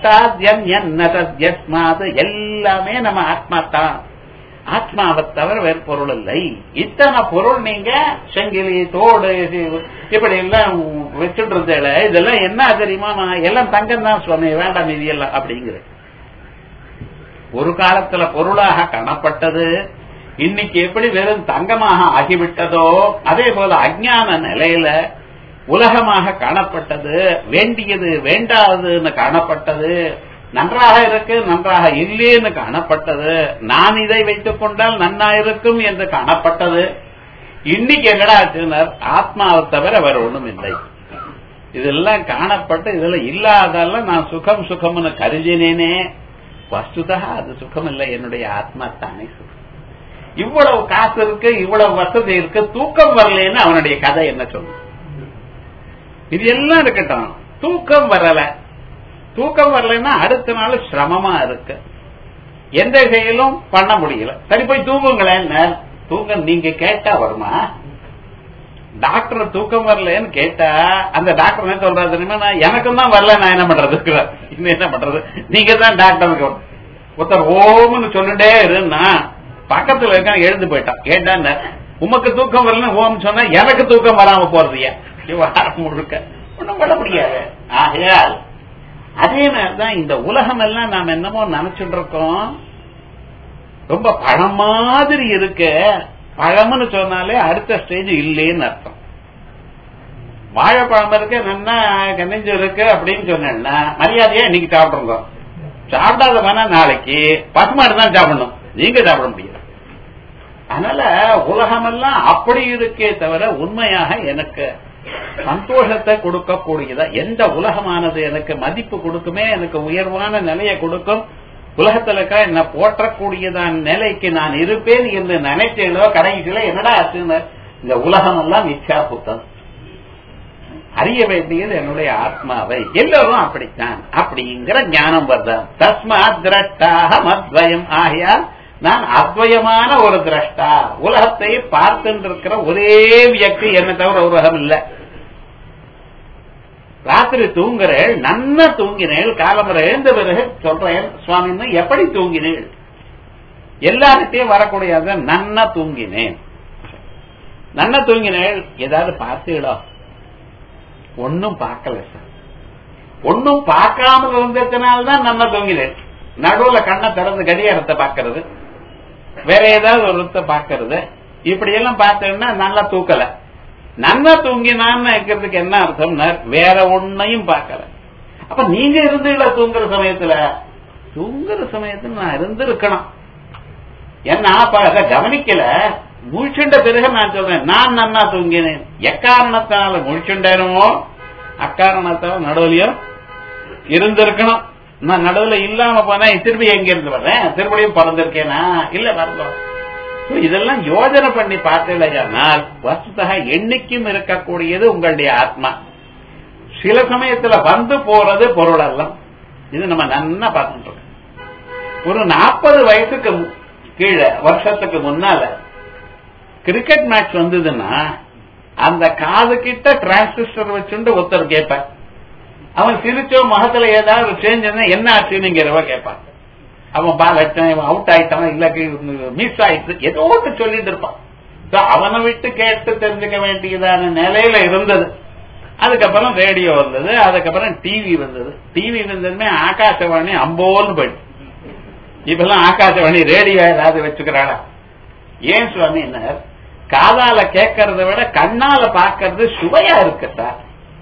திரஷ்டாத்யன்யன்னதத்யஸ்மாத் எல்லாமே நம்ம ஆத்மா தான். ஆத்மாவை தவிர வேறு பொருள் இல்லை. இத்தனை பொருள் நீங்க செங்கிலி தோடு இப்படி எல்லாம் வச்சுட்டு இதெல்லாம் என்ன தெரியுமா, எல்லாம் தங்கம் தான் சுவாமி, வேண்டாம் இது எல்லாம் அப்படிங்கிற ஒரு காலத்துல பொருளாக காணப்பட்டது இன்னைக்கு எப்படி வெறும் தங்கமாக ஆகிவிட்டதோ அதே போல அஞ்ஞான நிலையில உலகமாக காணப்பட்டது, வேண்டியது வேண்டாததுன்னு காணப்பட்டது, நன்றாக இருக்கு நன்றாக இல்லேன்னு காணப்பட்டது, நான் இதை வைத்துக் கொண்டால் நன்னா இருக்கும் என்று காணப்பட்டது. இன்னைக்கு என்னடா ஆச்சுனர், ஆத்மாவை தவிர வேற ஒண்ணும் இல்லை. இதெல்லாம் காணப்பட்டு இதெல்லாம் இல்லாதெல்லாம் நான் சுகம் சுகம்னு கருதினேனே, வஸ்துதா அது சுகம் இல்லை, என்னுடைய ஆத்மா தானே சுகம். இவ்வளவு காசு இருக்கு, இவ்வளவு வசதி இருக்கு, தூக்கம் வரலன்னு அவனுடைய கதை என்ன சொல்லும்? இது எல்லாம் இருக்கட்டும், தூக்கம் வரல. தூக்கம் வரலன்னா அடுத்த நாள் சிரமமா இருக்கு, எந்த செயலும் பண்ண முடியல. சரி போய் தூங்குங்களேன். தூக்கம் நீங்க கேட்டா வருமா? டாக்டர் தூக்கம் வரலன்னு கேட்டா அந்த டாக்டர் என்ன சொல்றாரு தெரியுமா, எனக்கும் தான் வரல, நான் என்ன பண்றது, இன்னும் என்ன பண்றது, நீங்க தான் டாக்டருக்கு ஒருத்தர் ஓம்னு சொல்லிட்டே இருந்தா பக்கத்துல இருக்க எழுந்து போயிட்டான். கேட்டா உமக்கு தூக்கம் வரலன்னு ஓம் சொன்னா எனக்கு தூக்கம் வராம போறது வாரம் முழுக்க ஒண்ணும் பண்ண முடியாது. ஆகையால் அதே மாதிரிதான் இந்த உலகம் எல்லாம் நாம் என்னமோ நினைச்சுட்டு இருக்கோம், ரொம்ப பழம் மாதிரி இருக்கு. பழம்னு சொன்னாலே அடுத்த ஸ்டேஜ் இல்லேன்னு அர்த்தம். வாழைப்பழம் இருக்கு, நல்லா கனிஞ்சு இருக்கு அப்படின்னு சொன்னா மரியாதையா இன்னைக்கு சாப்பிடுங்க, சாப்பிடாத வேணா நாளைக்கு பசுமாடு தான் சாப்பிடணும், நீங்க சாப்பிட முடியாது. அதனால உலகமெல்லாம் அப்படி இருக்கே தவிர உண்மையாக எனக்கு சந்தோஷத்தை கொடுக்கக்கூடியதா எந்த உலகமானது எனக்கு மதிப்பு கொடுக்குமே, எனக்கு உயர்வான நிலையை கொடுக்கும், உலகத்துல என்ன போற்றக்கூடியதான் நிலைக்கு நான் இருப்பேன் என்று நினைச்சேனோ கடைசியில என்னடா ஆச்சுன்னு இந்த உலகம் எல்லாம் மிச்சா புத்தம். அறிய வேண்டியது என்னுடைய ஆத்மாவை. எல்லோரும் அப்படித்தான் அப்படிங்கிற ஞானம் வருதான். தஸ்மாத் திரஷ்டாக மத்வயம். ஆகையால் நான் அத்வயமான ஒரு திரஷ்டா, உலகத்தை பார்த்துட்டு இருக்கிற ஒரே வியக்தி என்ன தவிர உலகம் இல்ல. ராத்திரி தூங்குறேள், நன்னா தூங்கினேள், காலம்பரை எழுந்த பிறகு சொல்றேன் சுவாமின்னு எப்படி தூங்கினேள், எல்லார்கிட்டையும் வரக்கூடியது நன்னா தூங்கினேன். நன்னா தூங்கினேள், ஏதாவது பார்த்தீங்களோ? ஒன்னும் பார்க்கல சார். ஒன்னும் பார்க்காமல் இருந்ததுனால்தான் நன்னா தூங்கினேன். நடுவுல கண்ணை திறந்து கடிகாரத்தை பார்க்கறது, வேற ஏதாவது ஒரு பார்க்கறது, இப்படி எல்லாம் பார்த்தேன்னா நல்லா தூக்கல. நன்னா தூங்கினான்னு இருக்கிறதுக்கு என்ன அர்த்தம், வேற ஒன்னையும் பார்க்கல. அப்ப நீங்க இருந்தீங்களா தூங்குற சமயத்துல? தூங்குற சமயத்துல நான் இருந்திருக்கணும். என்ன கவனிக்கல, முழிச்சுண்ட பிறகு நான் சொல்றேன் நான் நன்னா தூங்கினேன். எக்காரணத்தால முழிச்சுண்டேனோ அக்காரணத்தால நடுவுலயும் இருந்திருக்கணும். நான் நடுவுல இல்லாம போனா திருப்பி எங்க இருந்து வர்றேன், திருப்படியும் பிறந்திருக்கேனா இல்ல வரலாம். இதெல்லாம் யோஜனை பண்ணி பார்த்தீங்கன்னால் வஸ்துதா என்னைக்கும் இருக்கக்கூடியது உங்களுடைய ஆத்மா. சில சமயத்துல வந்து போறது பொருள் எல்லாம். இது நம்ம நன்னா பார்த்துட்டு இருக்கோம். ஒரு 40 வயசுக்கு கீழே வருஷத்துக்கு முன்னால கிரிக்கெட் மேட்ச் வந்ததுன்னா அந்த காது கிட்ட டிரான்சிஸ்டர் வச்சுட்டு ஒருத்தர் கேட்பேன். அவன் சிரிச்சோ முகத்துல ஏதாவது சேஞ்ச் என்ன ஆச்சுங்கிறவ கேட்பான். அவன் பால் அடிச்சான், அவுட் ஆயிட்டான், இல்ல மிஸ் ஆயிட்டு ஏதோ சொல்லிட்டு இருப்பான். அவனை விட்டு கேட்டு தெரிஞ்சுக்க வேண்டியதான நிலையில இருந்தது. அதுக்கப்புறம் ரேடியோ வந்தது, அதுக்கப்புறம் டிவி வந்தது. டிவி வந்ததுமே ஆகாசவாணி அம்போன்னு போயிட்டு, இப்பெல்லாம் ஆகாசவாணி ரேடியோ ஏதாவது வச்சுக்கிறாளா? ஏன் சுவாமி, என்ன காதால கேட்கறத விட கண்ணால பாக்கிறது சுவையா இருக்கு சார்.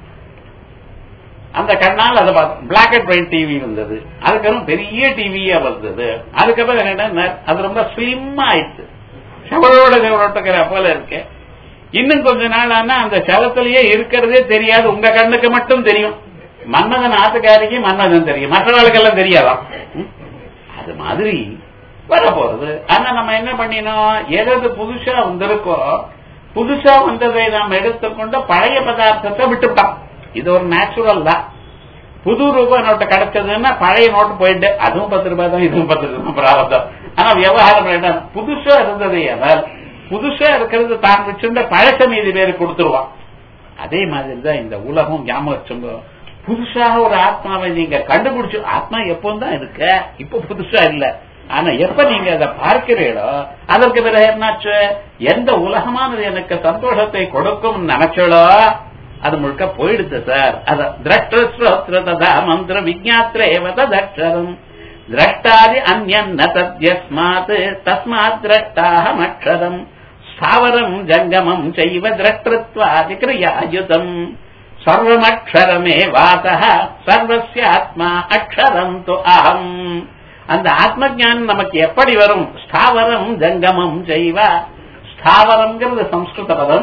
அந்த கண்ணால் அதை பார்த்து பிளாக் அண்ட் ஒயிட் டிவி வந்தது, அதுக்கப்புறம் பெரிய டிவியா வந்தது. அதுக்கப்புறம் என்ன, அது ரொம்ப ஸ்லிம் ஆயிடுச்சு, செவளோட செவளோட்டுக்கிற போல இருக்கு. இன்னும் கொஞ்ச நாள் ஆனா அந்த செவத்திலேயே இருக்கிறதே தெரியாது, உங்க கண்ணுக்கு மட்டும் தெரியும். மன்மதன் ஆத்துக்காரிக்கு மன்மதன் தெரியும், மற்றவர்களுக்கெல்லாம் தெரியாதான். அது மாதிரி வர போறது. ஆனா நம்ம என்ன பண்ணினோம், எதாவது புதுசா வந்திருக்கோ புதுசா வந்ததை நாம் எடுத்துக்கொண்டு பழைய பதார்த்தத்தை விட்டுவிட்டோம். இது ஒரு நேச்சுரல் தான். புது ரூபாய் நோட்டு கிடைச்சதுன்னா பழைய நோட்டு போயிட்டு அதுவும் 10 ரூபாய் தான், இதுவும் 10 ரூபாய் பிராப்தம். ஆனா விவகாரம் வேண்டாம், புதுசா இருந்தது ஏனால் புதுசா இருக்கிறது தான் வச்சுட்ட பழச மீதி பேரு கொடுத்துருவான். அதே மாதிரிதான் இந்த உலகம் ஞாபகம் வச்சுங்க. புதுசாக ஒரு ஆத்மாவை நீங்க கண்டுபிடிச்சு, ஆத்மா எப்பவும் தான் இருக்க, இப்ப புதுசா இல்ல. ஆனா எப்ப நீங்க அதை பார்க்கிறீங்களோ அதற்கு பிறகு என்னாச்சு, எந்த உலகமானது எனக்கு சந்தோஷத்தை கொடுக்கும் நினைச்சோ அது முழுக்க போயிடுது சார். அத திரஷ்டா மந்திர விஜாத்திரேவதம் திரஷ்டாதி அந்யன்ன தத்யஸ்மாத் தஸ்மாத் திரஷ்டாஹம் அக்ஷரம் ஸ்தாவரம் ஜங்கமம் செய்வ திரஷ்டத்வாதி கிரியாயுதம் சர்வமக்ஷரமே வாதஹ சர்வஸ்ய ஆத்மா அக்ஷரம் து அஹம். அந்த ஆத்ம ஞானம் நமக்கு எப்படி வரும்? ஸ்தாவரம் ஜங்கமம் செய்வ. ஸ்தாவரம்ங்கிறது சம்ஸ்கிருத பதம்,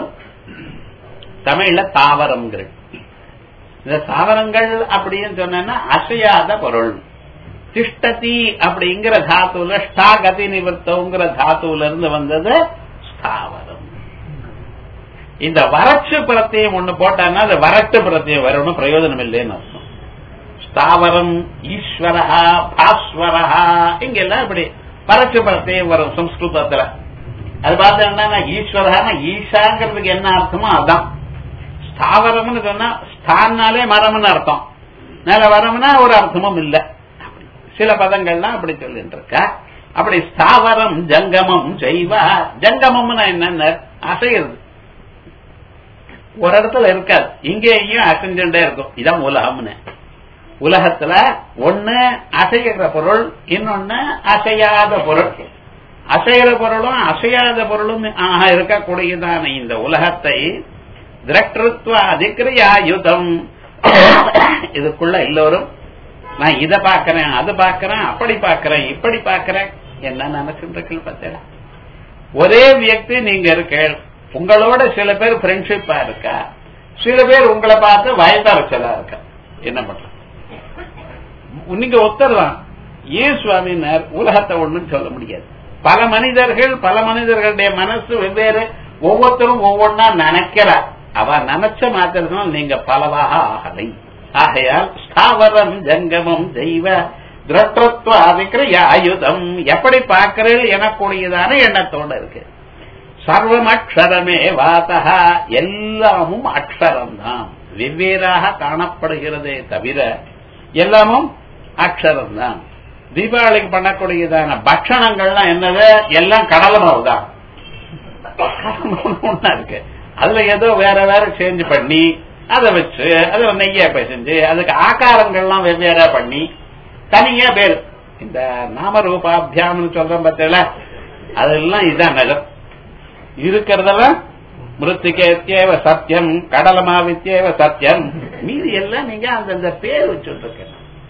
தமிழ்ல தாவரம்ங்கிறது. இந்த தாவரங்கள் அப்படின்னு சொன்னா அசையாத பொருள். திஷ்டதி அப்படிங்கிற தாத்துல ஸ்டாகதி நிவர்த்தங்கிற தாத்துல இருந்து வந்தது ஸ்தாவரம். இந்த வறட்சி பிரத்தியம் ஒண்ணு போட்டான்னா அது வறட்டு பிரத்தியம் வரணும், பிரயோஜனம் இல்லைன்னு அர்த்தம். ஸ்தாவரம் ஈஸ்வரஹா பாஸ்வரஹா இங்கெல்லாம் இப்படி வறட்சி பிரத்தியம் வரும் சம்ஸ்கிருதத்துல. அது பார்த்தா ஈஸ்வரஹா ஈஷாங்கிறதுக்கு என்ன அர்த்தமோ அதான். ஸ்தாவரம்னு சொன்னா ஸ்தானாலே மரம்னு அர்த்தம், மேல வரம்னா ஒரு அர்த்தமும் இல்ல. சில பதங்கள்லாம் அப்படி சொல்லிட்டு இருக்க. அப்படி ஸ்தாவரம் ஜங்கமம் செய்வ. ஜங்கமம்னா என்ன? அசைகிறது, ஒரு இடத்துல இருக்காது, இங்கேயும் அசைஞ்சுட்டே இருக்கும். இதான் உலகம்னு. உலகத்துல ஒண்ணு அசைகிற பொருள், இன்னொன்னு அசையாத பொருள். அசைகிற பொருளும் அசையாத பொருளும் இருக்கக்கூடியதான இந்த உலகத்தை திரஷ்டத்வ அதிக்ரியாயுதம், இதுக்குள்ள எல்லோரும் நான் இதை பாக்கிறேன் அது பாக்கிறேன் அப்படி பாக்கிறேன் இப்படி பாக்கிறேன் என்ன நினைச்சுட்டு பார்த்தேன். ஒரே வியக்தி நீங்க இருக்க, உங்களோட சில பேர் ஃப்ரெண்ட்ஷிப்பா இருக்கா, சில பேர் உங்களை பார்த்து வயதாரச்சலா இருக்கா. என்ன பண்ற? நீங்க ஒத்தரலாம். ஏன் சுவாமினார் உலகத்தை ஒண்ணும் சொல்ல முடியாது. பல மனிதர்களுடைய மனசு வெவ்வேறு, ஒவ்வொருத்தரும் ஒவ்வொன்னா நினைக்கிறார். அவ நினைச்ச மாத்திரம் நீங்க பலவாக ஆகலை. ஆகையால் ஸ்தாவரம் ஜங்கமம் தெய்வ திரஷ்டத்வ அதிக்ரியாயுதம், எப்படி பார்க்கிறேன் எனக்கூடியதான எண்ணத்தோட இருக்கு. சர்வம் அக்ஷரமே வாதஹா, எல்லாமும் அக்ஷரம் தான், வெவ்வேறாக காணப்படுகிறதே தவிர எல்லாமும் அக்ஷரம் தான். தீபாவளிக்கு பண்ணக்கூடியதான பட்சணங்கள்லாம் என்னது? எல்லாம் கடலை மாவு தான் இருக்கு. அதுல ஏதோ வேற வேற சேஞ்ச் பண்ணி அதை வச்சு அதுல நெய்யா செஞ்சு அதுக்கு ஆகாரங்கள்லாம் வெவ்வேறா பண்ணி தனியா பேரு இந்த நாமரூபாபியாம்னு சொல்றோம் பார்த்தல, அதெல்லாம் இதுதான் நகர் இருக்கிறதெல்லாம். மிருத்திகேத்யேவ சத்தியம், கடலமாவித்யேவ சத்தியம், மீதி எல்லாம் நீங்க அந்தந்த பேர் வச்சுட்டு.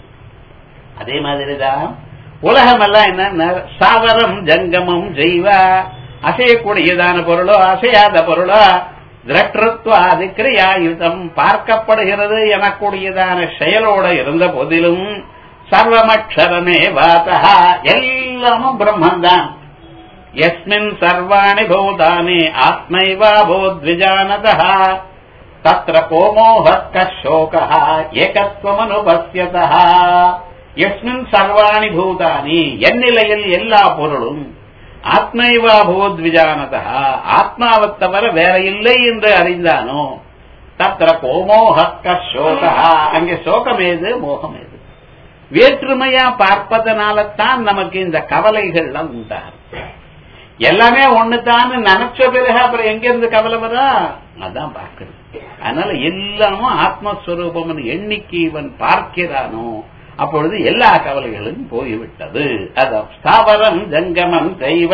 அதே மாதிரிதான் உலகம் எல்லாம் என்ன? சாவரம் ஜங்கமம் ஜெய்வ, அசையக்கூடியதான பொருளோ அசையாத பொருளோ திரஷ்டத்வாதி கிரியாயுதம், பார்க்கப்படுகிறது எனக்கூடியதான செயலோட இருந்த போதிலும் சர்வமக்ஷரமே வாதஹா, எல்லாமும் பிரம்மந்தான். யஸ்மின் சர்வாணி பூதானி ஆத்மைவா போத்விஜானதஹ தத்ர கோமோஹக்க சோகஹ ஏகத்வமனுபஸ்யதஹ. யஸ்மின் சர்வாணி பூதானி, எந்நிலையில் எல்லா பொருளும் ஆத்மைவா போத்விஜானதா, ஆத்மாவை தவிர வேற இல்லை என்று அறிந்தானோ தத்ர கோமோஹக்க சோகா, அங்கே சோகம் ஏது மோகம் ஏது? வேற்றுமையா பார்ப்பதனால்தான் நமக்கு இந்த கவலைகள்லாம் உண்டாகும். எல்லாமே ஒண்ணுதான் நினைச்ச பிறகு அப்புறம் எங்க இருந்து கவலை வரா? அதான் பார்க்கணும். அதனால எல்லாமும் ஆத்மஸ்வரூபம் எண்ணிக்கை இவன் பார்க்கிறானோ அப்பொழுது எல்லா கவலைகளும் போய்விட்டது. அதான் ஸ்தாவரம் ஜங்கமம் செய்வ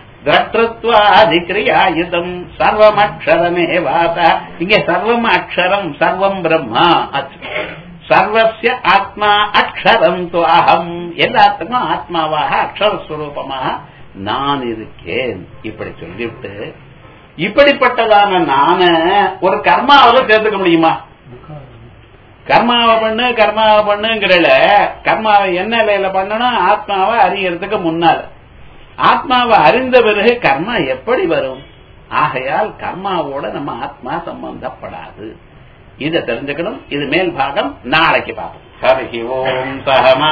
திரஷ்டத்வாதிக்ரியாயுதம் சர்வமக்ஷரமே வாத. இங்கே சர்வம் அக்ஷரம், சர்வம் பிரம்மா, சர்வஸ்ய ஆத்மா அக்ஷரம் து அஹம், எல்லாத்துக்கும் ஆத்மாவாக அக்ஷரஸ்வரூபமாக நான் இருக்கேன். இப்படி சொல்லிவிட்டு இப்படிப்பட்டதான நான ஒரு கர்மாவில் சேர்த்துக்க முடியுமா? கர்மாவை பண்ணுங்கிறல, கர்மாவை என்ன நிலையில பண்ணணும்? ஆத்மாவை அறியறதுக்கு முன்னால. ஆத்மாவை அறிந்த பிறகு கர்மா எப்படி வரும்? ஆகையால் கர்மாவோட நம்ம ஆத்மா சம்பந்தப்படாது. இதை தெரிஞ்சுக்கணும். இது மேல் பாகம் நாளைக்கு பார்ப்போம். ஹரி ஓம் சஹமா